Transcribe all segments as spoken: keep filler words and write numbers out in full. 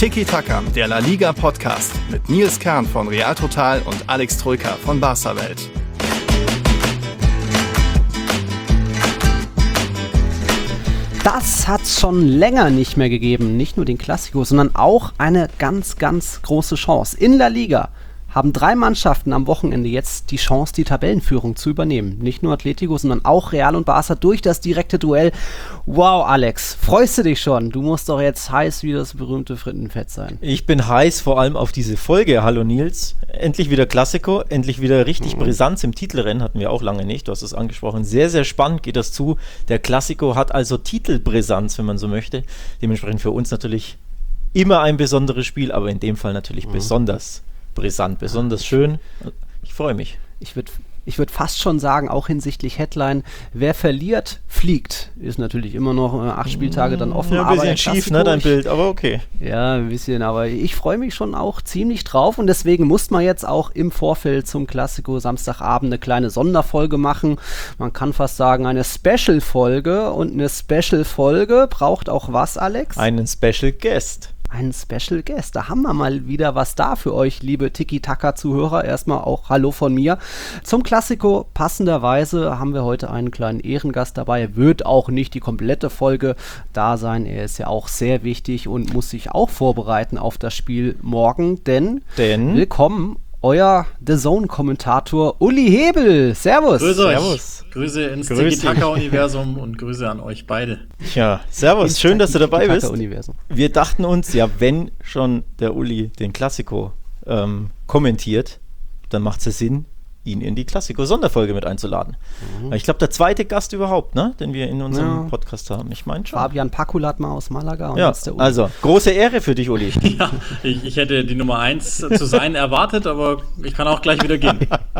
Tiki Taka, der La Liga Podcast mit Nils Kern von Real Total und Alex Troika von Barca Welt. Das hat's schon länger nicht mehr gegeben. Nicht nur den Clasico, sondern auch eine ganz, ganz große Chance. In La Liga haben drei Mannschaften am Wochenende jetzt die Chance, die Tabellenführung zu übernehmen. Nicht nur Atletico, sondern auch Real und Barca durch das direkte Duell. Wow, Alex, freust du dich schon? Du musst doch jetzt heiß wie das berühmte Frittenfett sein. Ich bin heiß vor allem auf diese Folge. Hallo Nils, endlich wieder Clasico, endlich wieder richtig mhm. Brisanz im Titelrennen, hatten wir auch lange nicht, du hast es angesprochen. Sehr, sehr spannend geht das zu. Der Clasico hat also Titelbrisanz, wenn man so möchte. Dementsprechend für uns natürlich immer ein besonderes Spiel, aber in dem Fall natürlich mhm. besonders brisant, besonders schön. Ich freue mich. Ich würde ich würd fast schon sagen, auch hinsichtlich Headline, wer verliert, fliegt. Ist natürlich immer noch äh, acht Spieltage dann offen. Ja, ein bisschen schief, ne, dein Bild, aber okay. Ja, ein bisschen, aber ich freue mich schon auch ziemlich drauf und deswegen muss man jetzt auch im Vorfeld zum Clasico Samstagabend eine kleine Sonderfolge machen. Man kann fast sagen, eine Special-Folge und eine Special-Folge braucht auch was, Alex? Einen Special Guest. Einen Special Guest. Da haben wir mal wieder was da für euch, liebe Tiki-Taka-Zuhörer. Erstmal auch Hallo von mir. Zum Clasico passenderweise haben wir heute einen kleinen Ehrengast dabei. Er wird auch nicht die komplette Folge da sein. Er ist ja auch sehr wichtig und muss sich auch vorbereiten auf das Spiel morgen. Denn, denn? willkommen, euer The Zone-Kommentator Uli Hebel. Servus. Grüße euch. Servus. Grüße ins Grüß Tiki-Taka-Universum und Grüße an euch beide. Ja, servus. Schön, dass du dabei bist. Universum. Wir dachten uns, ja, wenn schon der Uli den Clasico ähm, kommentiert, dann macht es ja Sinn, ihn in die Clasico-Sonderfolge mit einzuladen. Mhm. Ich glaube, der zweite Gast überhaupt, ne, den wir in unserem ja. Podcast haben. Ich meine schon. Fabian Pakulat mal aus Malaga. Und ja, jetzt der Uli. Also, große Ehre für dich, Uli. Ja, ich, ich hätte die Nummer eins zu sein erwartet, aber ich kann auch gleich wieder gehen.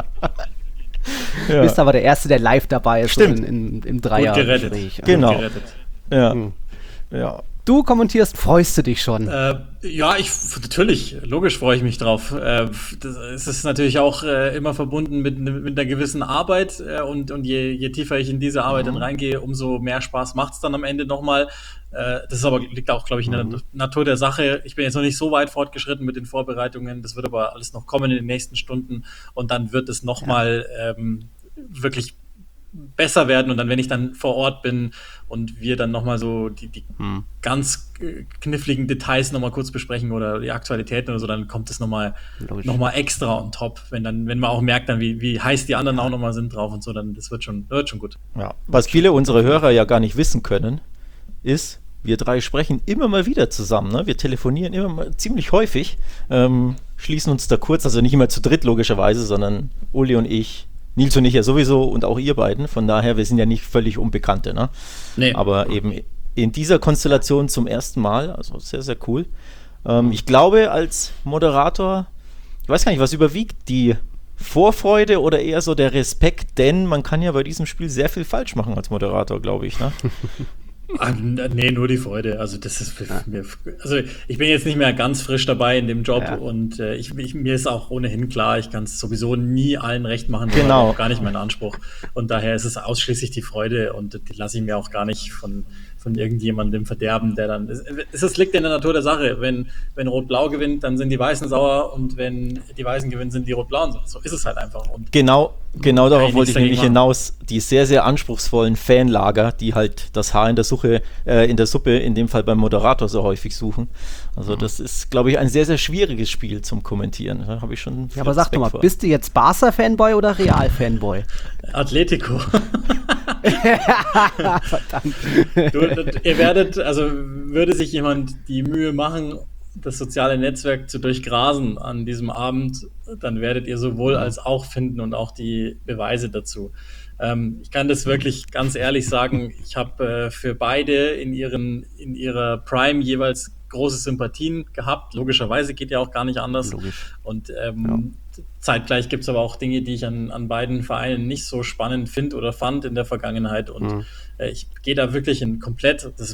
Du ja. bist aber der Erste, der live dabei ist. Stimmt. So in, in, im Dreier. Gut gerettet. Genau. Gut gerettet. Ja. Hm. ja. Du kommentierst, freust du dich schon? Äh, ja, ich natürlich, logisch freue ich mich drauf. Äh, das, es ist natürlich auch äh, immer verbunden mit, mit einer gewissen Arbeit äh, und, und je, je tiefer ich in diese Arbeit mhm. dann reingehe, umso mehr Spaß macht es dann am Ende nochmal. Äh, das ist aber, liegt auch, glaube ich, in der mhm. Natur der Sache. Ich bin jetzt noch nicht so weit fortgeschritten mit den Vorbereitungen. Das wird aber alles noch kommen in den nächsten Stunden und dann wird es nochmal ja. ähm, wirklich besser werden und dann, wenn ich dann vor Ort bin und wir dann nochmal so die, die hm. ganz kniffligen Details nochmal kurz besprechen oder die Aktualitäten oder so, dann kommt es nochmal noch mal extra on top, wenn dann, wenn man auch merkt dann, wie, wie heiß die anderen auch nochmal sind drauf und so, dann das wird schon, wird schon gut. Ja. Was viele unserer Hörer ja gar nicht wissen können, ist, wir drei sprechen immer mal wieder zusammen, ne? Wir telefonieren immer mal ziemlich häufig, ähm, schließen uns da kurz, also nicht immer zu dritt logischerweise, sondern Uli und ich, Nils und ich ja sowieso und auch ihr beiden. Von daher, wir sind ja nicht völlig Unbekannte. Ne? Nee. Aber eben in dieser Konstellation zum ersten Mal. Also sehr, sehr cool. Ähm, ich glaube, als Moderator, ich weiß gar nicht, was überwiegt, die Vorfreude oder eher so der Respekt? Denn man kann ja bei diesem Spiel sehr viel falsch machen als Moderator, glaube ich. Ne? Ach, nee, nur die Freude. Also das ist ja. mir, also ich bin jetzt nicht mehr ganz frisch dabei in dem Job ja. und äh, ich, ich, mir ist auch ohnehin klar, ich kann es sowieso nie allen recht machen. Das genau. ist auch gar nicht mein Anspruch. Und daher ist es ausschließlich die Freude und die lasse ich mir auch gar nicht von, von irgendjemandem verderben, der dann. Es, es liegt in der Natur der Sache. Wenn, wenn Rot-Blau gewinnt, dann sind die Weißen sauer und wenn die Weißen gewinnen, sind die Rot-Blauen sauer. So ist es halt einfach. Und genau. Genau darauf wollte ich nämlich hinaus, die sehr, sehr anspruchsvollen Fanlager, die halt das Haar in der Suche, äh, in der Suppe, in dem Fall beim Moderator so häufig suchen. Also mhm. das ist, glaube ich, ein sehr, sehr schwieriges Spiel zum Kommentieren. Da habe ich schon Ja, aber sag doch mal, vor. Bist du jetzt Barca-Fanboy oder Real-Fanboy? Atletico. Verdammt. Du, ihr werdet, also würde sich jemand die Mühe machen, das soziale Netzwerk zu durchgrasen an diesem Abend, dann werdet ihr sowohl als auch finden und auch die Beweise dazu. Ähm, ich kann das wirklich ganz ehrlich sagen, ich habe äh, für beide in ihren in ihrer Prime jeweils große Sympathien gehabt. Logischerweise geht ja auch gar nicht anders. Logisch. Und ähm, ja. zeitgleich gibt es aber auch Dinge, die ich an, an beiden Vereinen nicht so spannend finde oder fand in der Vergangenheit. Und mhm. äh, ich gehe da wirklich in komplett, das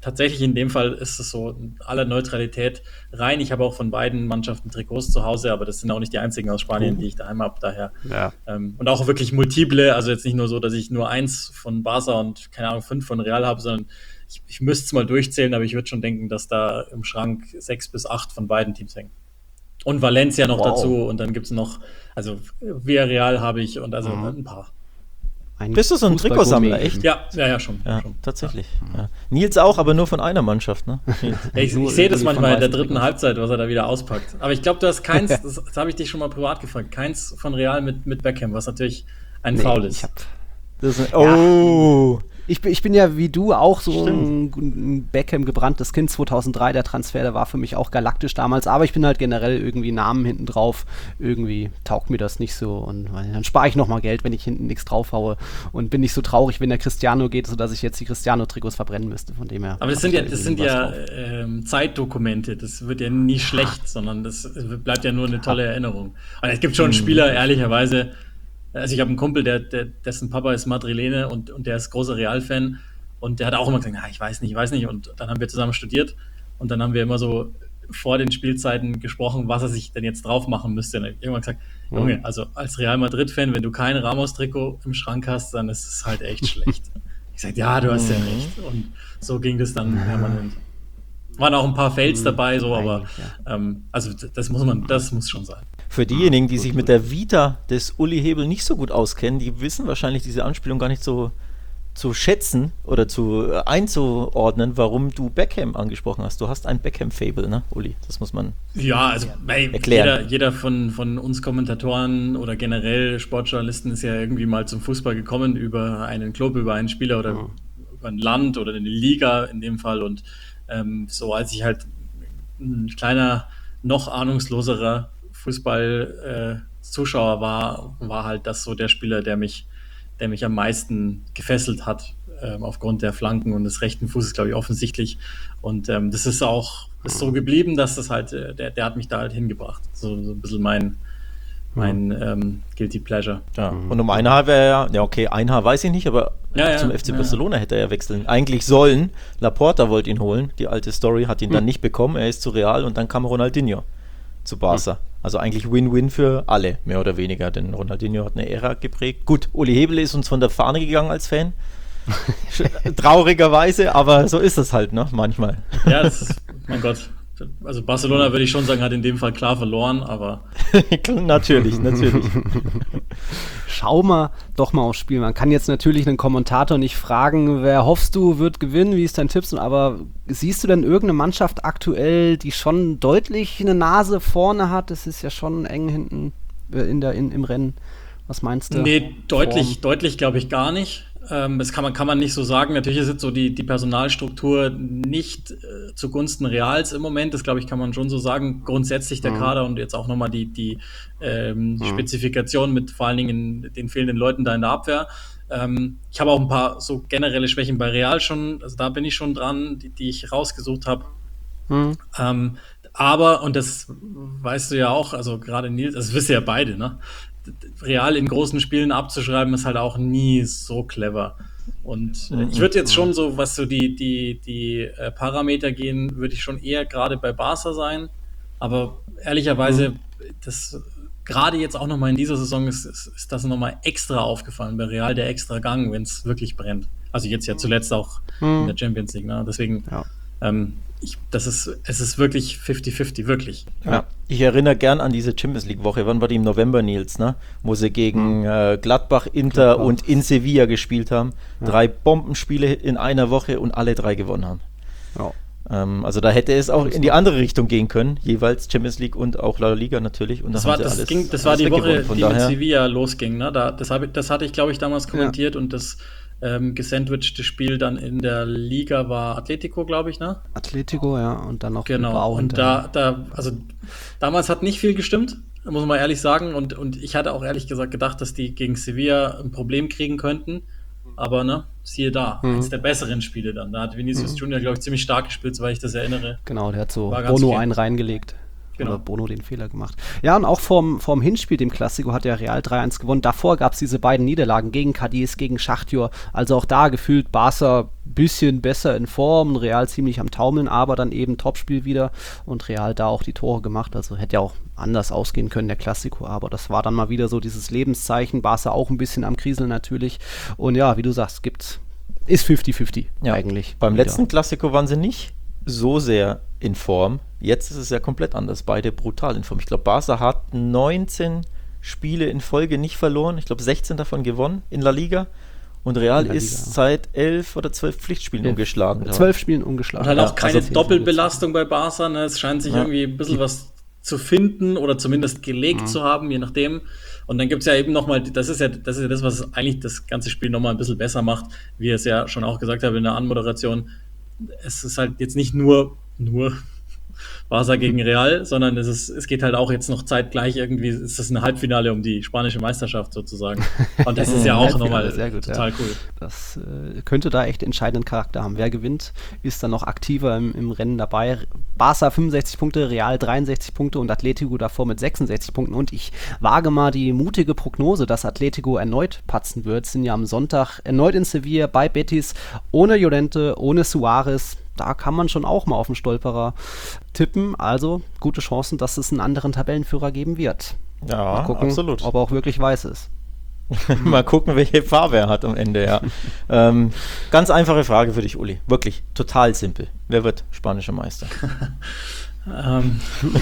tatsächlich in dem Fall ist es so in aller Neutralität rein. Ich habe auch von beiden Mannschaften Trikots zu Hause, aber das sind auch nicht die einzigen aus Spanien, die ich daheim habe. Daher Ja. ähm, und auch wirklich multiple, also jetzt nicht nur so, dass ich nur eins von Barca und keine Ahnung fünf von Real habe, sondern ich, ich müsste es mal durchzählen, aber ich würde schon denken, dass da im Schrank sechs bis acht von beiden Teams hängen. Und Valencia noch Wow. dazu und dann gibt es noch, also Villarreal habe ich und also ein paar. Ein Bist du so ein Fußballgourmet Trikotsammler, eben. echt? Ja, ja, ja, schon. Ja, schon. tatsächlich. Ja. Nils auch, aber nur von einer Mannschaft, ne? Nils. Ja, ich Nur ich sehe das irgendwie von manchmal in der weißen dritten Trikots. Halbzeit, was er da wieder auspackt. Aber ich glaube, du hast keins, das, das habe ich dich schon mal privat gefragt, keins von Real mit, mit Beckham, was natürlich ein Nee, Foul ist. ich hab, Das ist, oh! Ich bin, ich bin ja wie du auch so Stimmt. ein, ein Beckham gebranntes Kind. zweitausenddrei, der Transfer, der war für mich auch galaktisch damals. Aber ich bin halt generell irgendwie Namen hinten drauf. Irgendwie taugt mir das nicht so. Und weil, dann spare ich nochmal Geld, wenn ich hinten nichts draufhaue. Und bin nicht so traurig, wenn der Cristiano geht, sodass ich jetzt die Cristiano-Trikots verbrennen müsste. Von dem her. Aber das hab sind ich ja, da das sind irgendwie ja was drauf. ähm, Zeitdokumente. Das wird ja nie schlecht, sondern das bleibt ja nur eine tolle Erinnerung. Und es gibt schon Spieler, ehrlicherweise. Also ich habe einen Kumpel, der, der, dessen Papa ist Madrilene und, und der ist großer Real-Fan. Und der hat auch immer gesagt, na, ich weiß nicht, ich weiß nicht. Und dann haben wir zusammen studiert und dann haben wir immer so vor den Spielzeiten gesprochen, was er sich denn jetzt drauf machen müsste. Und dann hab ich irgendwann gesagt, Junge, also als Real Madrid-Fan, wenn du kein Ramos-Trikot im Schrank hast, dann ist es halt echt schlecht. Ich sag, ja, du hast ja recht. Und so ging das dann permanent. Waren auch ein paar Fails dabei, so, aber Eigentlich, ähm, also das muss man, das muss schon sein. Für diejenigen, die sich mit der Vita des Uli Hebel nicht so gut auskennen, die wissen wahrscheinlich diese Anspielung gar nicht so zu schätzen oder zu äh, einzuordnen, warum du Beckham angesprochen hast. Du hast ein Beckham-Fable, ne, Uli? Das muss man Ja, also ey, erklären. jeder, jeder von, von uns Kommentatoren oder generell Sportjournalisten ist ja irgendwie mal zum Fußball gekommen über einen Club, über einen Spieler oder Mhm. über ein Land oder eine Liga in dem Fall. Und ähm, so als ich halt ein kleiner, noch ahnungsloserer Fußball-Zuschauer war, war halt das so der Spieler, der mich, der mich am meisten gefesselt hat, ähm, aufgrund der Flanken und des rechten Fußes, glaube ich, offensichtlich. Und ähm, das ist auch ist so geblieben, dass das halt, äh, der, der hat mich da halt hingebracht. So, so ein bisschen mein, mein ähm, Guilty Pleasure. Ja. Und um ein Haar wäre ja, ja okay, ein Haar weiß ich nicht, aber Ja, ja, zum F C ja. Barcelona hätte er ja wechseln. Eigentlich sollen, Laporta wollte ihn holen, die alte Story, hat ihn dann nicht bekommen, er ist zu Real und dann kam Ronaldinho zu Barca. Also eigentlich Win-Win für alle, mehr oder weniger, denn Ronaldinho hat eine Ära geprägt. Gut, Uli Hebel ist uns von der Fahne gegangen als Fan. Traurigerweise, aber so ist es halt, ne, manchmal. Ja, das ist, mein Gott. Also Barcelona würde ich schon sagen, hat in dem Fall klar verloren, aber natürlich, natürlich. Schau mal doch mal aufs Spiel. Man kann jetzt natürlich einen Kommentator nicht fragen, wer hoffst du wird gewinnen, wie ist dein Tipp? Aber siehst du denn irgendeine Mannschaft aktuell, die schon deutlich eine Nase vorne hat? Es ist ja schon eng hinten äh, in der, in, im Rennen. Was meinst du? nee, deutlich, Form? deutlich glaube ich gar nicht. Ähm, das kann man, kann man nicht so sagen. Natürlich ist jetzt so die, die Personalstruktur nicht äh, zugunsten Reals im Moment. Das, glaube ich, kann man schon so sagen. Grundsätzlich der Kader und jetzt auch nochmal die, die ähm, Spezifikation mit vor allen Dingen den fehlenden Leuten da in der Abwehr. Ähm, ich habe auch ein paar so generelle Schwächen bei Real schon. Also da bin ich schon dran, die, die ich rausgesucht habe. Hm. Ähm, aber, und das weißt du ja auch, also gerade Nils, das wisst ihr ja beide, ne? Real in großen Spielen abzuschreiben, ist halt auch nie so clever. Und äh, ich würde jetzt schon so, was so die, die, die äh, Parameter gehen, würde ich schon eher gerade bei Barca sein. Aber ehrlicherweise, das gerade jetzt auch nochmal in dieser Saison ist, ist, ist das nochmal extra aufgefallen bei Real, der extra Gang, wenn es wirklich brennt. Also jetzt ja zuletzt auch in der Champions League. Ne? Deswegen, Ja. ähm, ich, das ist, es ist wirklich fifty fifty, wirklich. Ja. Ich erinnere gern an diese Champions League Woche, wann war die im November, Nils, ne? Wo sie gegen mhm. äh, Gladbach, Inter Gladbach. und in Sevilla gespielt haben. Ja. Drei Bombenspiele in einer Woche und alle drei gewonnen haben. Ja. Ähm, also da hätte es auch in die andere Richtung gehen können, jeweils Champions League und auch La Liga natürlich. Und Das da war, haben sie das alles, ging, das war die Woche, von die daher. mit Sevilla losging. Ne? Da, das, hab, ich- das hatte ich, glaube ich, damals kommentiert und das ähm, gesandwichte Spiel dann in der Liga war Atletico, glaube ich, ne? Atletico, ja, und dann noch Genau. Bilbao Und hinterher. da, da, also damals hat nicht viel gestimmt, muss man ehrlich sagen. Und, und ich hatte auch ehrlich gesagt gedacht, dass die gegen Sevilla ein Problem kriegen könnten. Aber ne, siehe da, Mhm. eins der besseren Spiele dann. Da hat Vinicius Junior, glaube ich, ziemlich stark gespielt, soweit ich das erinnere. Genau, der hat so War ganz Bono okay. einen reingelegt. Genau. Oder Bono den Fehler gemacht. Ja, und auch vorm, vorm Hinspiel, dem Klassiko, hat der Real drei eins gewonnen. Davor gab es diese beiden Niederlagen gegen Cadiz, gegen Schachtjor. Also auch da gefühlt Barca ein bisschen besser in Form, Real ziemlich am Taumeln, aber dann eben Topspiel wieder und Real da auch die Tore gemacht. Also hätte ja auch anders ausgehen können, der Klassiko. Aber das war dann mal wieder so dieses Lebenszeichen. Barca auch ein bisschen am Kriseln natürlich. Und ja, wie du sagst, gibt, ist fünfzig fünfzig ja. eigentlich. Beim wieder. letzten Klassiko waren sie nicht so sehr in Form. Jetzt ist es ja komplett anders. Beide brutal in Form. Ich glaube, Barca hat neunzehn Spiele in Folge nicht verloren. Ich glaube, sechzehn davon gewonnen in La Liga. Und Real In La Liga, ist ja. seit elf oder zwölf Pflichtspielen Elf. ungeschlagen. Zwölf Spielen ungeschlagen. Und halt auch Ja, keine also- Doppelbelastung bei Barca. Ne? Es scheint sich Ja. irgendwie ein bisschen was zu finden oder zumindest gelegt Mhm. zu haben, je nachdem. Und dann gibt es ja eben nochmal, das ist ja, das ist ja das, was eigentlich das ganze Spiel nochmal ein bisschen besser macht, wie ihr es ja schon auch gesagt habt in der Anmoderation. Es ist halt jetzt nicht nur, nur Barca gegen Real, sondern es, ist, es geht halt auch jetzt noch zeitgleich irgendwie, ist das ein Halbfinale um die spanische Meisterschaft sozusagen. Und das ist ja auch Halbfinale, nochmal sehr gut, total ja. cool. Das äh, könnte da echt entscheidenden Charakter haben. Wer gewinnt, ist dann noch aktiver im, im Rennen dabei. Barca fünfundsechzig Punkte, Real dreiundsechzig Punkte und Atletico davor mit sechsundsechzig Punkten. Und ich wage mal die mutige Prognose, dass Atletico erneut patzen wird. Sind ja am Sonntag erneut in Sevilla bei Betis, ohne Llorente, ohne Suarez. Da kann man schon auch mal auf den Stolperer tippen. Also gute Chancen, dass es einen anderen Tabellenführer geben wird. Ja, Mal gucken, absolut. ob er auch wirklich weiß ist. Mal gucken, welche Farbe er hat am Ende, ja. ähm, ganz einfache Frage für dich, Uli. Wirklich, total simpel. Wer wird spanischer Meister? Ähm,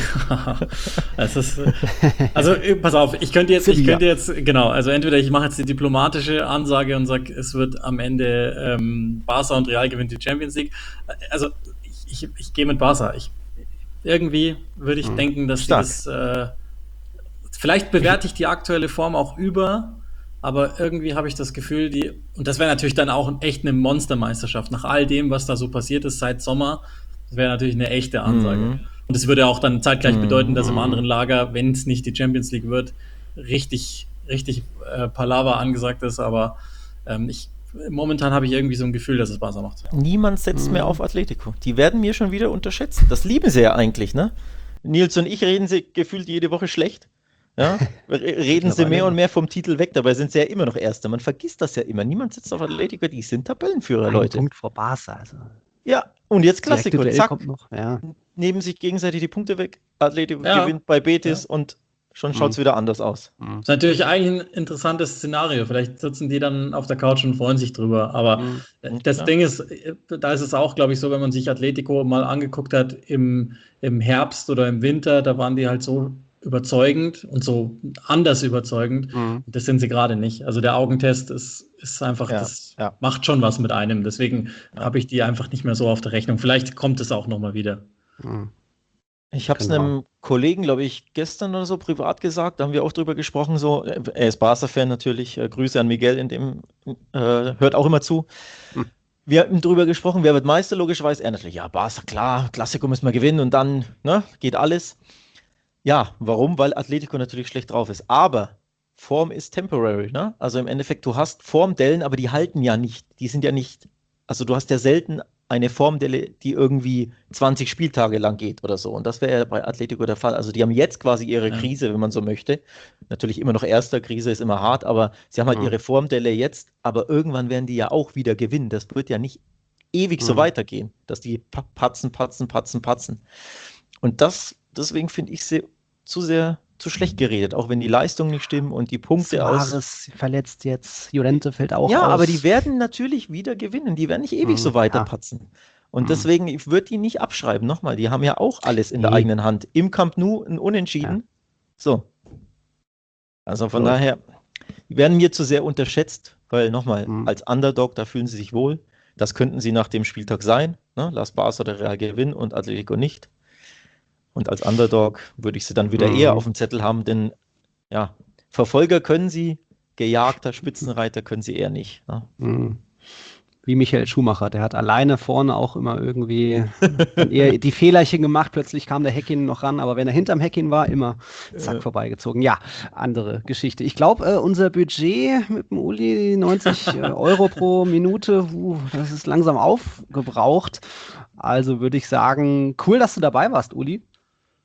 es ist, äh, also äh, pass auf, ich könnte jetzt, ich Sevilla. könnte jetzt, genau, also entweder ich mache jetzt die diplomatische Ansage und sage, es wird am Ende ähm, Barca und Real gewinnt die Champions League. Also ich, ich, ich gehe mit Barca. Ich, irgendwie würde ich Mhm. denken, dass die Stark. das, äh, vielleicht bewerte ich die aktuelle Form auch über, aber irgendwie habe ich das Gefühl, die, und das wäre natürlich dann auch echt eine Monstermeisterschaft, nach all dem, was da so passiert ist seit Sommer, das wäre natürlich eine echte Ansage. Mhm. Und es würde auch dann zeitgleich Mhm. bedeuten, dass im anderen Lager, wenn es nicht die Champions League wird, richtig, richtig äh, Palaver angesagt ist, aber ähm, ich, momentan habe ich irgendwie so ein Gefühl, dass es Barca macht. Niemand setzt Mhm. mehr auf Atletico. Die werden mir schon wieder unterschätzt. Das lieben sie ja eigentlich, ne? Nils und ich reden sie gefühlt jede Woche schlecht. Ja? R- Reden sie mehr und mehr vom Titel weg, dabei sind sie ja immer noch Erster. Man vergisst das ja immer. Niemand setzt auf Atletico, die sind Tabellenführer, Ein Leute. Punkt vor Barca. Also Ja, und jetzt direkte Klassiker, Duell zack, kommt noch. Ja. nehmen sich gegenseitig die Punkte weg. Atletico Ja. gewinnt bei Betis und schon schaut es Mhm. wieder anders aus. Mhm. Das ist natürlich eigentlich ein interessantes Szenario. Vielleicht sitzen die dann auf der Couch und freuen sich drüber. Aber Mhm. äh, Mhm, das klar. Ding ist, äh, da ist es auch, glaube ich, so, wenn man sich Atletico mal angeguckt hat im, im Herbst oder im Winter, da waren die halt so überzeugend und so anders überzeugend. Mhm. Das sind sie gerade nicht. Also der Augentest ist, ist einfach, Ja, das ja. macht schon was mit einem. Deswegen habe ich die einfach nicht mehr so auf der Rechnung. Vielleicht kommt es auch nochmal wieder. Mhm. Ich habe es Genau. einem Kollegen, glaube ich, gestern oder so privat gesagt, da haben wir auch drüber gesprochen, so, äh, er ist Barca-Fan natürlich, äh, Grüße an Miguel, in dem, äh, hört auch immer zu. Hm. Wir haben drüber gesprochen, wer wird Meister, logischerweise, er natürlich, ja, Barca, klar, Klassiko müssen wir gewinnen und dann, ne, geht alles. Ja, warum? Weil Atletico natürlich schlecht drauf ist, aber Form ist temporary, ne, also im Endeffekt, du hast Formdellen, aber die halten ja nicht, die sind ja nicht, also du hast ja selten eine Formdelle, die irgendwie zwanzig Spieltage lang geht oder so. Und das wäre ja bei Atletico der Fall. Also die haben jetzt quasi ihre Ja. Krise, wenn man so möchte. Natürlich immer noch erster, Krise ist immer hart, aber sie haben halt Mhm. ihre Formdelle jetzt, aber irgendwann werden die ja auch wieder gewinnen. Das wird ja nicht ewig so Mhm. weitergehen, dass die pa- patzen, patzen, patzen, patzen. Und das, deswegen finde ich sie zu sehr zu schlecht geredet, auch wenn die Leistungen nicht stimmen und die Punkte aus. Suarez verletzt jetzt, Llorente fällt auch Ja, aus. aber die werden natürlich wieder gewinnen. Die werden nicht ewig Mhm, so ja. weiterpatzen. Und Mhm. deswegen, ich würde die nicht abschreiben. Nochmal, die haben ja auch alles in der Nee. eigenen Hand. Im Camp Nou ein Unentschieden. So. Also von Gut. daher, die werden mir zu sehr unterschätzt, weil nochmal, Mhm. als Underdog, da fühlen sie sich wohl. Das könnten sie nach dem Spieltag sein. Ne? Lass Barca oder Real gewinnen und Atletico nicht. Und als Underdog würde ich sie dann wieder Mhm. eher auf dem Zettel haben, denn ja, Verfolger können sie, gejagter Spitzenreiter können sie eher nicht. Ne? Mhm. Wie Michael Schumacher, der hat alleine vorne auch immer irgendwie dann eher die Fehlerchen gemacht. Plötzlich kam der Häkkinen noch ran, aber wenn er hinterm Häkkinen war, immer zack Äh. vorbeigezogen. Ja, andere Geschichte. Ich glaube, äh, unser Budget mit dem Uli, neunzig äh, Euro pro Minute, uh, das ist langsam aufgebraucht. Also würde ich sagen, cool, dass du dabei warst, Uli.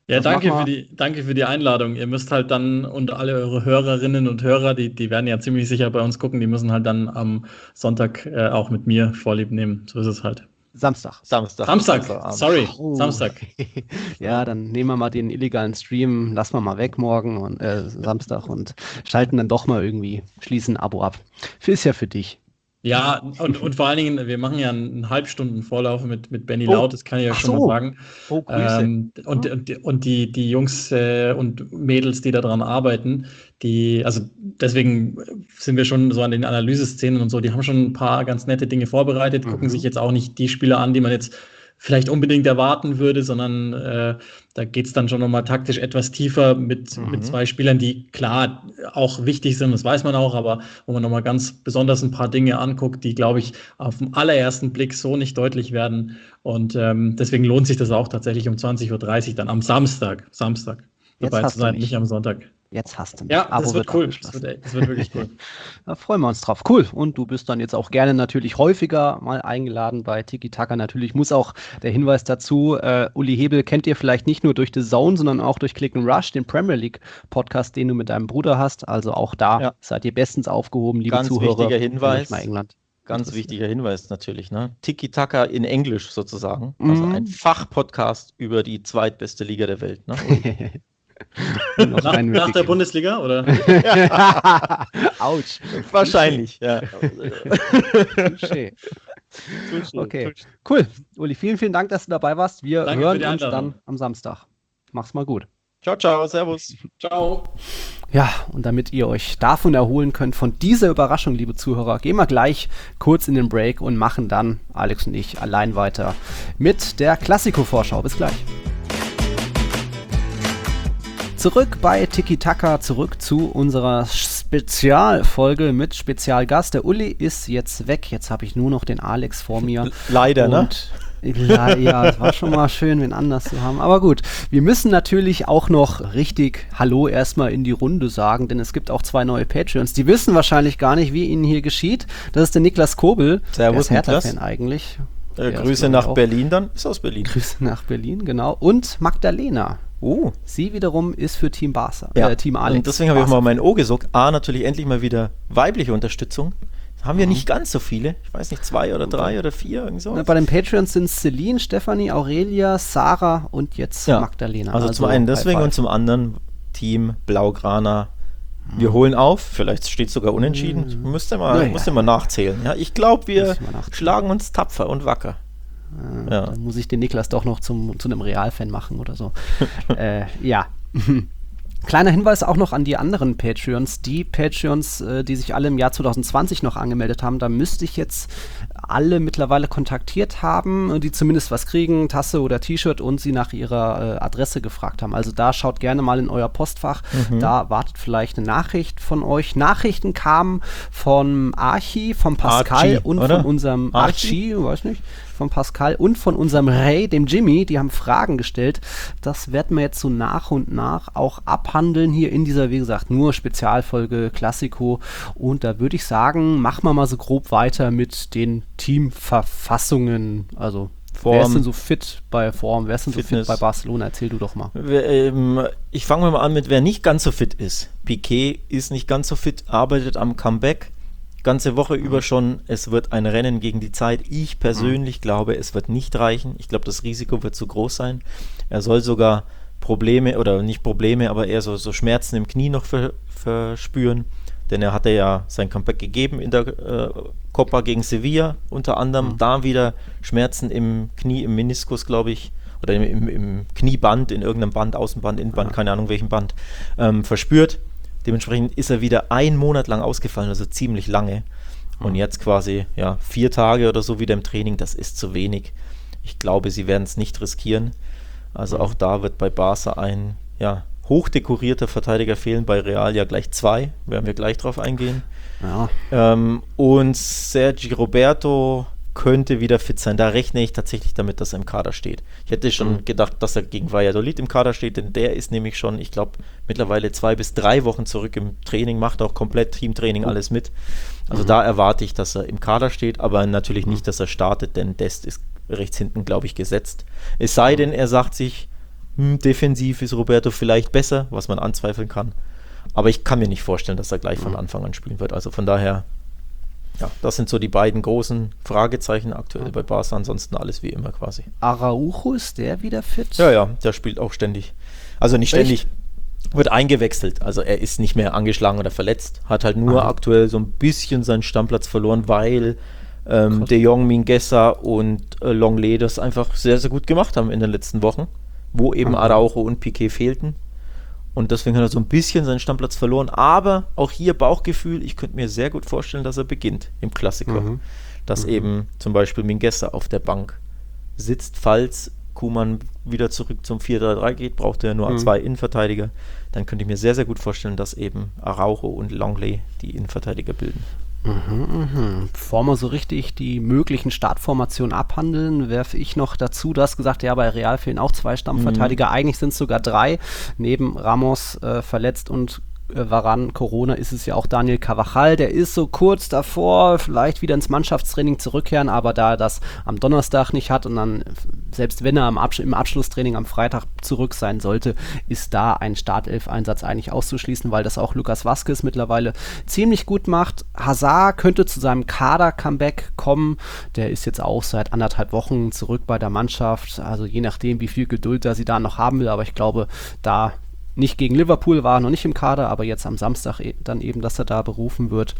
Ja, danke für, die, danke für die Einladung. Ihr müsst halt dann, und alle eure Hörerinnen und Hörer, die, die werden ja ziemlich sicher bei uns gucken, die müssen halt dann am Sonntag äh, auch mit mir Vorlieb nehmen. So ist es halt. Samstag. Samstag. Samstag, sorry, Oh. Samstag. Ja, dann nehmen wir mal den illegalen Stream, lassen wir mal weg morgen und äh, Samstag und schalten dann doch mal irgendwie, schließen ein Abo ab. Ist ja für dich. Ja, und, und vor allen Dingen, wir machen ja einen halbstunden Vorlauf mit, mit Benny Oh. Laut, das kann ich ja Ach schon so. mal sagen. Oh, Grüße. Ähm, und, und, und die, die Jungs äh, und Mädels, die daran arbeiten, die, also deswegen sind wir schon so an den Analyseszenen und so, die haben schon ein paar ganz nette Dinge vorbereitet, Mhm. gucken sich jetzt auch nicht die Spieler an, die man jetzt vielleicht unbedingt erwarten würde, sondern äh, da geht es dann schon nochmal taktisch etwas tiefer mit, Mhm. mit zwei Spielern, die klar auch wichtig sind, das weiß man auch, aber wo man nochmal ganz besonders ein paar Dinge anguckt, die, glaube ich, auf den allerersten Blick so nicht deutlich werden. Und ähm, deswegen lohnt sich das auch tatsächlich um zwanzig Uhr dreißig dann am Samstag, Samstag Jetzt dabei hast zu du sein, mich. nicht am Sonntag. Jetzt hast du mich. Ja, Abo das wird cool. Das abgeschlossen. wird, das wird wirklich cool. Da freuen wir uns drauf. Cool. Und du bist dann jetzt auch gerne natürlich häufiger mal eingeladen bei Tiki Taka. Natürlich muss auch der Hinweis dazu, äh, Uli Hebel kennt ihr vielleicht nicht nur durch The Zone, sondern auch durch Click and Rush, den Premier League Podcast, den du mit deinem Bruder hast. Also auch da Ja. seid ihr bestens aufgehoben, liebe Ganz Zuhörer. wichtiger wenn Hinweis. euch mal England Ganz interessiert. wichtiger Hinweis natürlich, ne? Tiki-Taka in Englisch sozusagen. Also Mhm. ein Fachpodcast über die zweitbeste Liga der Welt. Ne? Und noch Nach, einen nach der wirklich- Bundesliga, oder? Autsch. Wahrscheinlich, ja. Touché. Okay, cool. Uli, vielen, vielen Dank, dass du dabei warst. Wir Danke für hören die uns Einladung. dann am Samstag. Mach's mal gut. Ciao, ciao, servus. Ciao. Ja, und damit ihr euch davon erholen könnt, von dieser Überraschung, liebe Zuhörer, gehen wir gleich kurz in den Break und machen dann, Alex und ich, allein weiter mit der Klassiko-Vorschau. Bis gleich. Zurück bei Tiki Taka, zurück zu unserer Spezialfolge mit Spezialgast. Der Uli ist jetzt weg. Jetzt habe ich nur noch den Alex vor mir. Leider, ne? Und ja, ja, es war schon mal schön, wen anders zu haben. Aber gut, wir müssen natürlich auch noch richtig Hallo erstmal in die Runde sagen, denn es gibt auch zwei neue Patreons. Die wissen wahrscheinlich gar nicht, wie ihnen hier geschieht. Das ist der Niklas Kobel. Servus, der ist Niklas. Hertha-Fan eigentlich. Äh, Der ist, Grüße glaub ich, nach auch- Berlin dann. Ist aus Berlin. Grüße nach Berlin, genau. Und Magdalena. Oh. Sie wiederum ist für Team Barca, Ja. äh, Team Alex. Und deswegen habe ich auch Barca. mal mein O gesuckt. A, natürlich endlich mal wieder weibliche Unterstützung. Haben wir Mhm. nicht ganz so viele. Ich weiß nicht, zwei oder drei oder vier, irgendwie so. Na, Bei den Patreons sind Celine, Stefanie, Aurelia, Sarah und jetzt Ja. Magdalena. Also, zum einen deswegen High und five. zum anderen Team Blaugrana. Wir holen auf, vielleicht steht sogar unentschieden. Müsste mal, Mhm. Naja. müsste mal nachzählen. Ja, ich glaube, wir Müssen wir nachzählen. schlagen uns tapfer und wacker. Ja. Dann muss ich den Niklas doch noch zum, zu einem Real-Fan machen oder so. äh, ja. Kleiner Hinweis auch noch an die anderen Patreons. Die Patreons, äh, die sich alle im Jahr zwanzig zwanzig noch angemeldet haben, da müsste ich jetzt alle mittlerweile kontaktiert haben, die zumindest was kriegen, Tasse oder T-Shirt, und sie nach ihrer äh, Adresse gefragt haben. Also da schaut gerne mal in euer Postfach. Mhm. Da wartet vielleicht eine Nachricht von euch. Nachrichten kamen von Archie, von Pascal Archie, und oder? von unserem Archie? Archie, weiß nicht, von Pascal und von unserem Ray, dem Jimmy. Die haben Fragen gestellt. Das werden wir jetzt so nach und nach auch abhandeln hier in dieser, wie gesagt, nur Spezialfolge Klassiko. Und da würde ich sagen, machen wir mal so grob weiter mit den Teamverfassungen. Also, wer ist Form. denn so fit bei Form? Wer ist denn so Fitness. fit bei Barcelona? Erzähl du doch mal. Wer, ähm, ich fange mal an mit, wer nicht ganz so fit ist. Piquet ist nicht ganz so fit, arbeitet am Comeback. Ganze Woche über schon, es wird ein Rennen gegen die Zeit. Ich persönlich glaube, es wird nicht reichen. Ich glaube, das Risiko wird zu groß sein. Er soll sogar Probleme, oder nicht Probleme, aber eher so, so Schmerzen im Knie noch ver, verspüren. Denn er hatte ja sein Comeback gegeben in der äh, Copa gegen Sevilla, unter anderem. Mhm. Da wieder Schmerzen im Knie, im Meniskus, glaube ich, oder im, im, im Knieband, in irgendeinem Band, Außenband, Innenband, Ja. keine Ahnung welchem Band, ähm, verspürt. Dementsprechend ist er wieder einen Monat lang ausgefallen, also ziemlich lange. Und jetzt quasi ja, vier Tage oder so wieder im Training, das ist zu wenig. Ich glaube, sie werden es nicht riskieren. Also auch da wird bei Barca ein ja, hochdekorierter Verteidiger fehlen, bei Real ja gleich zwei, werden wir gleich drauf eingehen. Ja. Ähm, und Sergi Roberto könnte wieder fit sein. Da rechne ich tatsächlich damit, dass er im Kader steht. Ich hätte schon Mhm. gedacht, dass er gegen Valladolid im Kader steht, denn der ist nämlich schon, ich glaube, mittlerweile zwei bis drei Wochen zurück im Training, macht auch komplett Teamtraining Oh. alles mit. Also Mhm. da erwarte ich, dass er im Kader steht, aber natürlich nicht, dass er startet, denn Dest ist rechts hinten, glaube ich, gesetzt. Es sei denn, er sagt sich, hm, defensiv ist Roberto vielleicht besser, was man anzweifeln kann. Aber ich kann mir nicht vorstellen, dass er gleich von Anfang an spielen wird. Also von daher, ja, das sind so die beiden großen Fragezeichen aktuell ja. bei Barca. Ansonsten alles wie immer quasi. Araujo, ist der wieder fit? Ja, ja, der spielt auch ständig. Also nicht ständig, Echt? wird eingewechselt. Also er ist nicht mehr angeschlagen oder verletzt. Hat halt nur Aha. aktuell so ein bisschen seinen Stammplatz verloren, weil ähm, De Jong, Mingueza und äh, Longley das einfach sehr, sehr gut gemacht haben in den letzten Wochen, wo eben Aha. Araujo und Piqué fehlten. Und deswegen hat er so ein bisschen seinen Stammplatz verloren. Aber auch hier Bauchgefühl, ich könnte mir sehr gut vorstellen, dass er beginnt im Klassiker. Mhm. Dass mhm. eben zum Beispiel Mingueza auf der Bank sitzt, falls Koeman wieder zurück zum vier drei drei geht, braucht er nur mhm. zwei Innenverteidiger. Dann könnte ich mir sehr, sehr gut vorstellen, dass eben Araujo und Longley die Innenverteidiger bilden. Mhm, mh. Bevor wir so richtig die möglichen Startformationen abhandeln, werfe ich noch dazu, du hast gesagt, ja, bei Real fehlen auch zwei Stammverteidiger, mhm. eigentlich sind es sogar drei, neben Ramos äh, verletzt und äh, Varane, Corona, ist es ja auch Daniel Carvajal, der ist so kurz davor, vielleicht wieder ins Mannschaftstraining zurückkehren, aber da er das am Donnerstag nicht hat und dann, selbst wenn er am Absch- im Abschlusstraining am Freitag zurück sein sollte, ist da ein Startelf-Einsatz eigentlich auszuschließen, weil das auch Lucas Vázquez mittlerweile ziemlich gut macht. Hazard könnte zu seinem Kader-Comeback kommen, der ist jetzt auch seit anderthalb Wochen zurück bei der Mannschaft, also je nachdem, wie viel Geduld er sie da noch haben will, aber ich glaube, da nicht gegen Liverpool, war er noch nicht im Kader, aber jetzt am Samstag e- dann eben, dass er da berufen wird.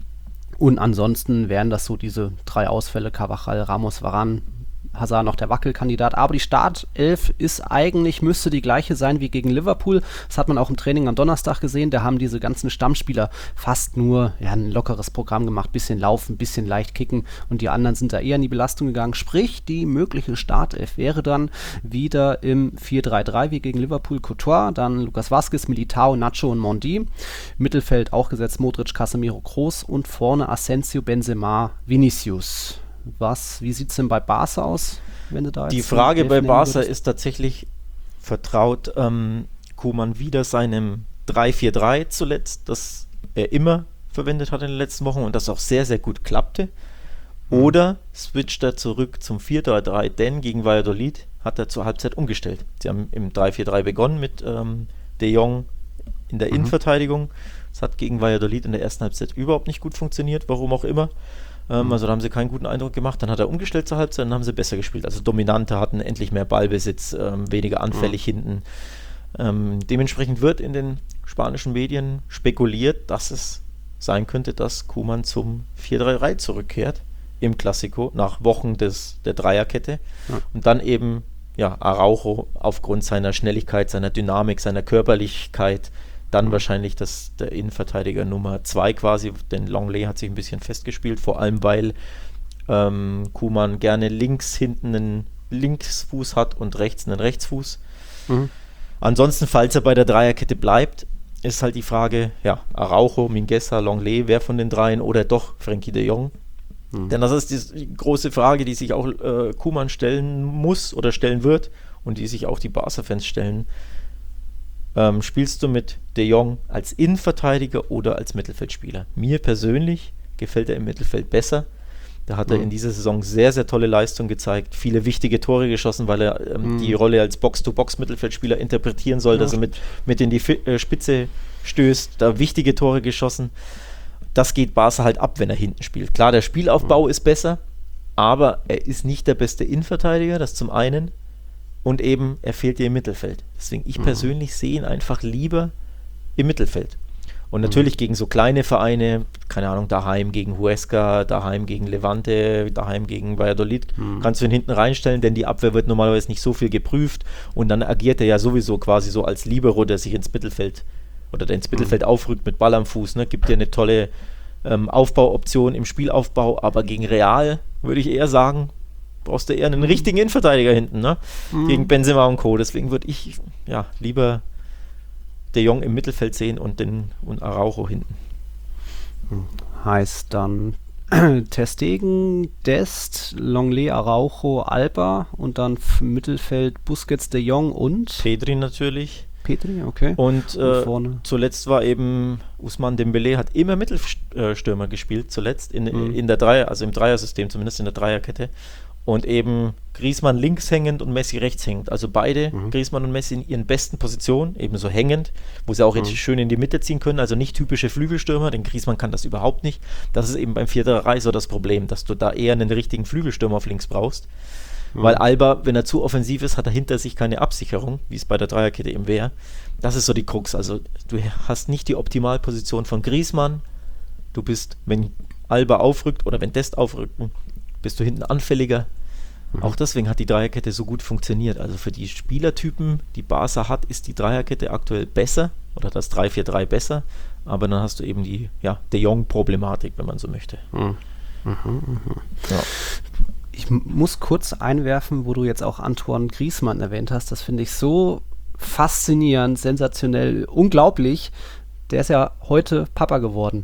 Und ansonsten wären das so diese drei Ausfälle, Carvajal, Ramos, Varane, Hazard noch der Wackelkandidat, aber die Startelf ist eigentlich, müsste die gleiche sein wie gegen Liverpool. Das hat man auch im Training am Donnerstag gesehen, da haben diese ganzen Stammspieler fast nur ja, ein lockeres Programm gemacht, bisschen laufen, bisschen leicht kicken und die anderen sind da eher in die Belastung gegangen, sprich die mögliche Startelf wäre dann wieder im vier drei drei wie gegen Liverpool, Courtois, dann Lucas Vázquez, Militao, Nacho und Mondi, Mittelfeld auch gesetzt Modric, Casemiro, Kroos und vorne Asensio, Benzema, Vinicius. Was, wie sieht es denn bei Barca aus, wenn du da jetzt Die Frage bei Barca ist tatsächlich, vertraut ähm, Koeman wieder seinem drei vier drei zuletzt, das er immer verwendet hat in den letzten Wochen und das auch sehr, sehr gut klappte, mhm. oder switcht er zurück zum vier drei drei, denn gegen Valladolid hat er zur Halbzeit umgestellt. Sie haben im drei vier drei begonnen mit ähm, De Jong in der mhm. Innenverteidigung. Das hat gegen Valladolid in der ersten Halbzeit überhaupt nicht gut funktioniert, warum auch immer. Ähm, also da haben sie keinen guten Eindruck gemacht. Dann hat er umgestellt zur Halbzeit, dann haben sie besser gespielt. Also dominanter, hatten endlich mehr Ballbesitz, ähm, weniger anfällig mhm. hinten. Ähm, dementsprechend wird in den spanischen Medien spekuliert, dass es sein könnte, dass Koeman zum vier drei drei zurückkehrt im Clasico nach Wochen des, der Dreierkette ja. und dann eben ja, Araujo aufgrund seiner Schnelligkeit, seiner Dynamik, seiner Körperlichkeit dann mhm. wahrscheinlich das, der Innenverteidiger Nummer zwei quasi, denn Longley hat sich ein bisschen festgespielt, vor allem weil ähm, Koeman gerne links hinten einen Linksfuß hat und rechts einen Rechtsfuß. Mhm. Ansonsten, falls er bei der Dreierkette bleibt, ist halt die Frage, ja, Araujo, Mingueza, Longley, wer von den dreien oder doch Frenkie de Jong? Mhm. Denn das ist die große Frage, die sich auch äh, Koeman stellen muss oder stellen wird und die sich auch die Barca-Fans stellen. Ähm, spielst du mit De Jong als Innenverteidiger oder als Mittelfeldspieler? Mir persönlich gefällt er im Mittelfeld besser. Da hat mhm. er in dieser Saison sehr, sehr tolle Leistung gezeigt, viele wichtige Tore geschossen, weil er ähm, mhm. die Rolle als Box-to-Box-Mittelfeldspieler interpretieren soll, ja. dass er mit, mit in die Fi- äh, Spitze stößt, da wichtige Tore geschossen. Das geht Barca halt ab, wenn er hinten spielt. Klar, der Spielaufbau mhm. ist besser, aber er ist nicht der beste Innenverteidiger, das zum einen. Und eben, er fehlt dir im Mittelfeld. Deswegen, ich mhm. persönlich sehe ihn einfach lieber im Mittelfeld. Und natürlich mhm. gegen so kleine Vereine, keine Ahnung, daheim gegen Huesca, daheim gegen Levante, daheim gegen Valladolid, mhm. kannst du ihn hinten reinstellen, denn die Abwehr wird normalerweise nicht so viel geprüft und dann agiert er ja sowieso quasi so als Libero, der sich ins Mittelfeld oder der ins Mittelfeld mhm. aufrückt mit Ball am Fuß, ne? Gibt dir eine tolle ähm, Aufbauoption im Spielaufbau, aber gegen Real würde ich eher sagen, brauchst du eher einen richtigen Innenverteidiger hinten, ne? Mhm. Gegen Benzema und Co. Deswegen würde ich ja lieber De Jong im Mittelfeld sehen und den und Araujo hinten. Heißt dann Ter Stegen, Dest, Longley, Araujo, Alba und dann im Mittelfeld Busquets, De Jong und Pedri natürlich. Pedri, okay. Und, äh, und zuletzt war eben Ousmane Dembélé, hat immer Mittelstürmer gespielt, zuletzt in, mhm. in der Dreier, also im Dreiersystem, zumindest in der Dreierkette. und eben Griezmann links hängend und Messi rechts hängend. Also beide, mhm. Griezmann und Messi in ihren besten Positionen, ebenso hängend, wo sie auch mhm. schön in die Mitte ziehen können, also nicht typische Flügelstürmer, denn Griezmann kann das überhaupt nicht. Das ist eben beim vier drei drei so das Problem, dass du da eher einen richtigen Flügelstürmer auf links brauchst. Mhm. Weil Alba, wenn er zu offensiv ist, hat er hinter sich keine Absicherung, wie es bei der Dreierkette eben wäre. Das ist so die Krux. Also du hast nicht die Optimalposition von Griezmann. Du bist, wenn Alba aufrückt oder wenn Dest aufrückt, bist du hinten anfälliger. Mhm. Auch deswegen hat die Dreierkette so gut funktioniert. Also für die Spielertypen, die Barca hat, ist die Dreierkette aktuell besser oder das drei vier drei besser. Aber dann hast du eben die ja, De Jong-Problematik, wenn man so möchte. Mhm. Mhm, mhm. Ja. Ich muss kurz einwerfen, wo du jetzt auch Antoine Griezmann erwähnt hast. Das finde ich so faszinierend, sensationell, unglaublich. Der ist ja heute Papa geworden.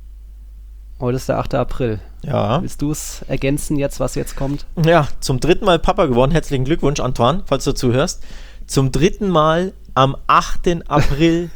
Heute ist der achte April. Ja. Willst du es ergänzen jetzt, was jetzt kommt? Ja, zum dritten Mal Papa geworden. Herzlichen Glückwunsch, Antoine, falls du zuhörst. Zum dritten Mal am achten April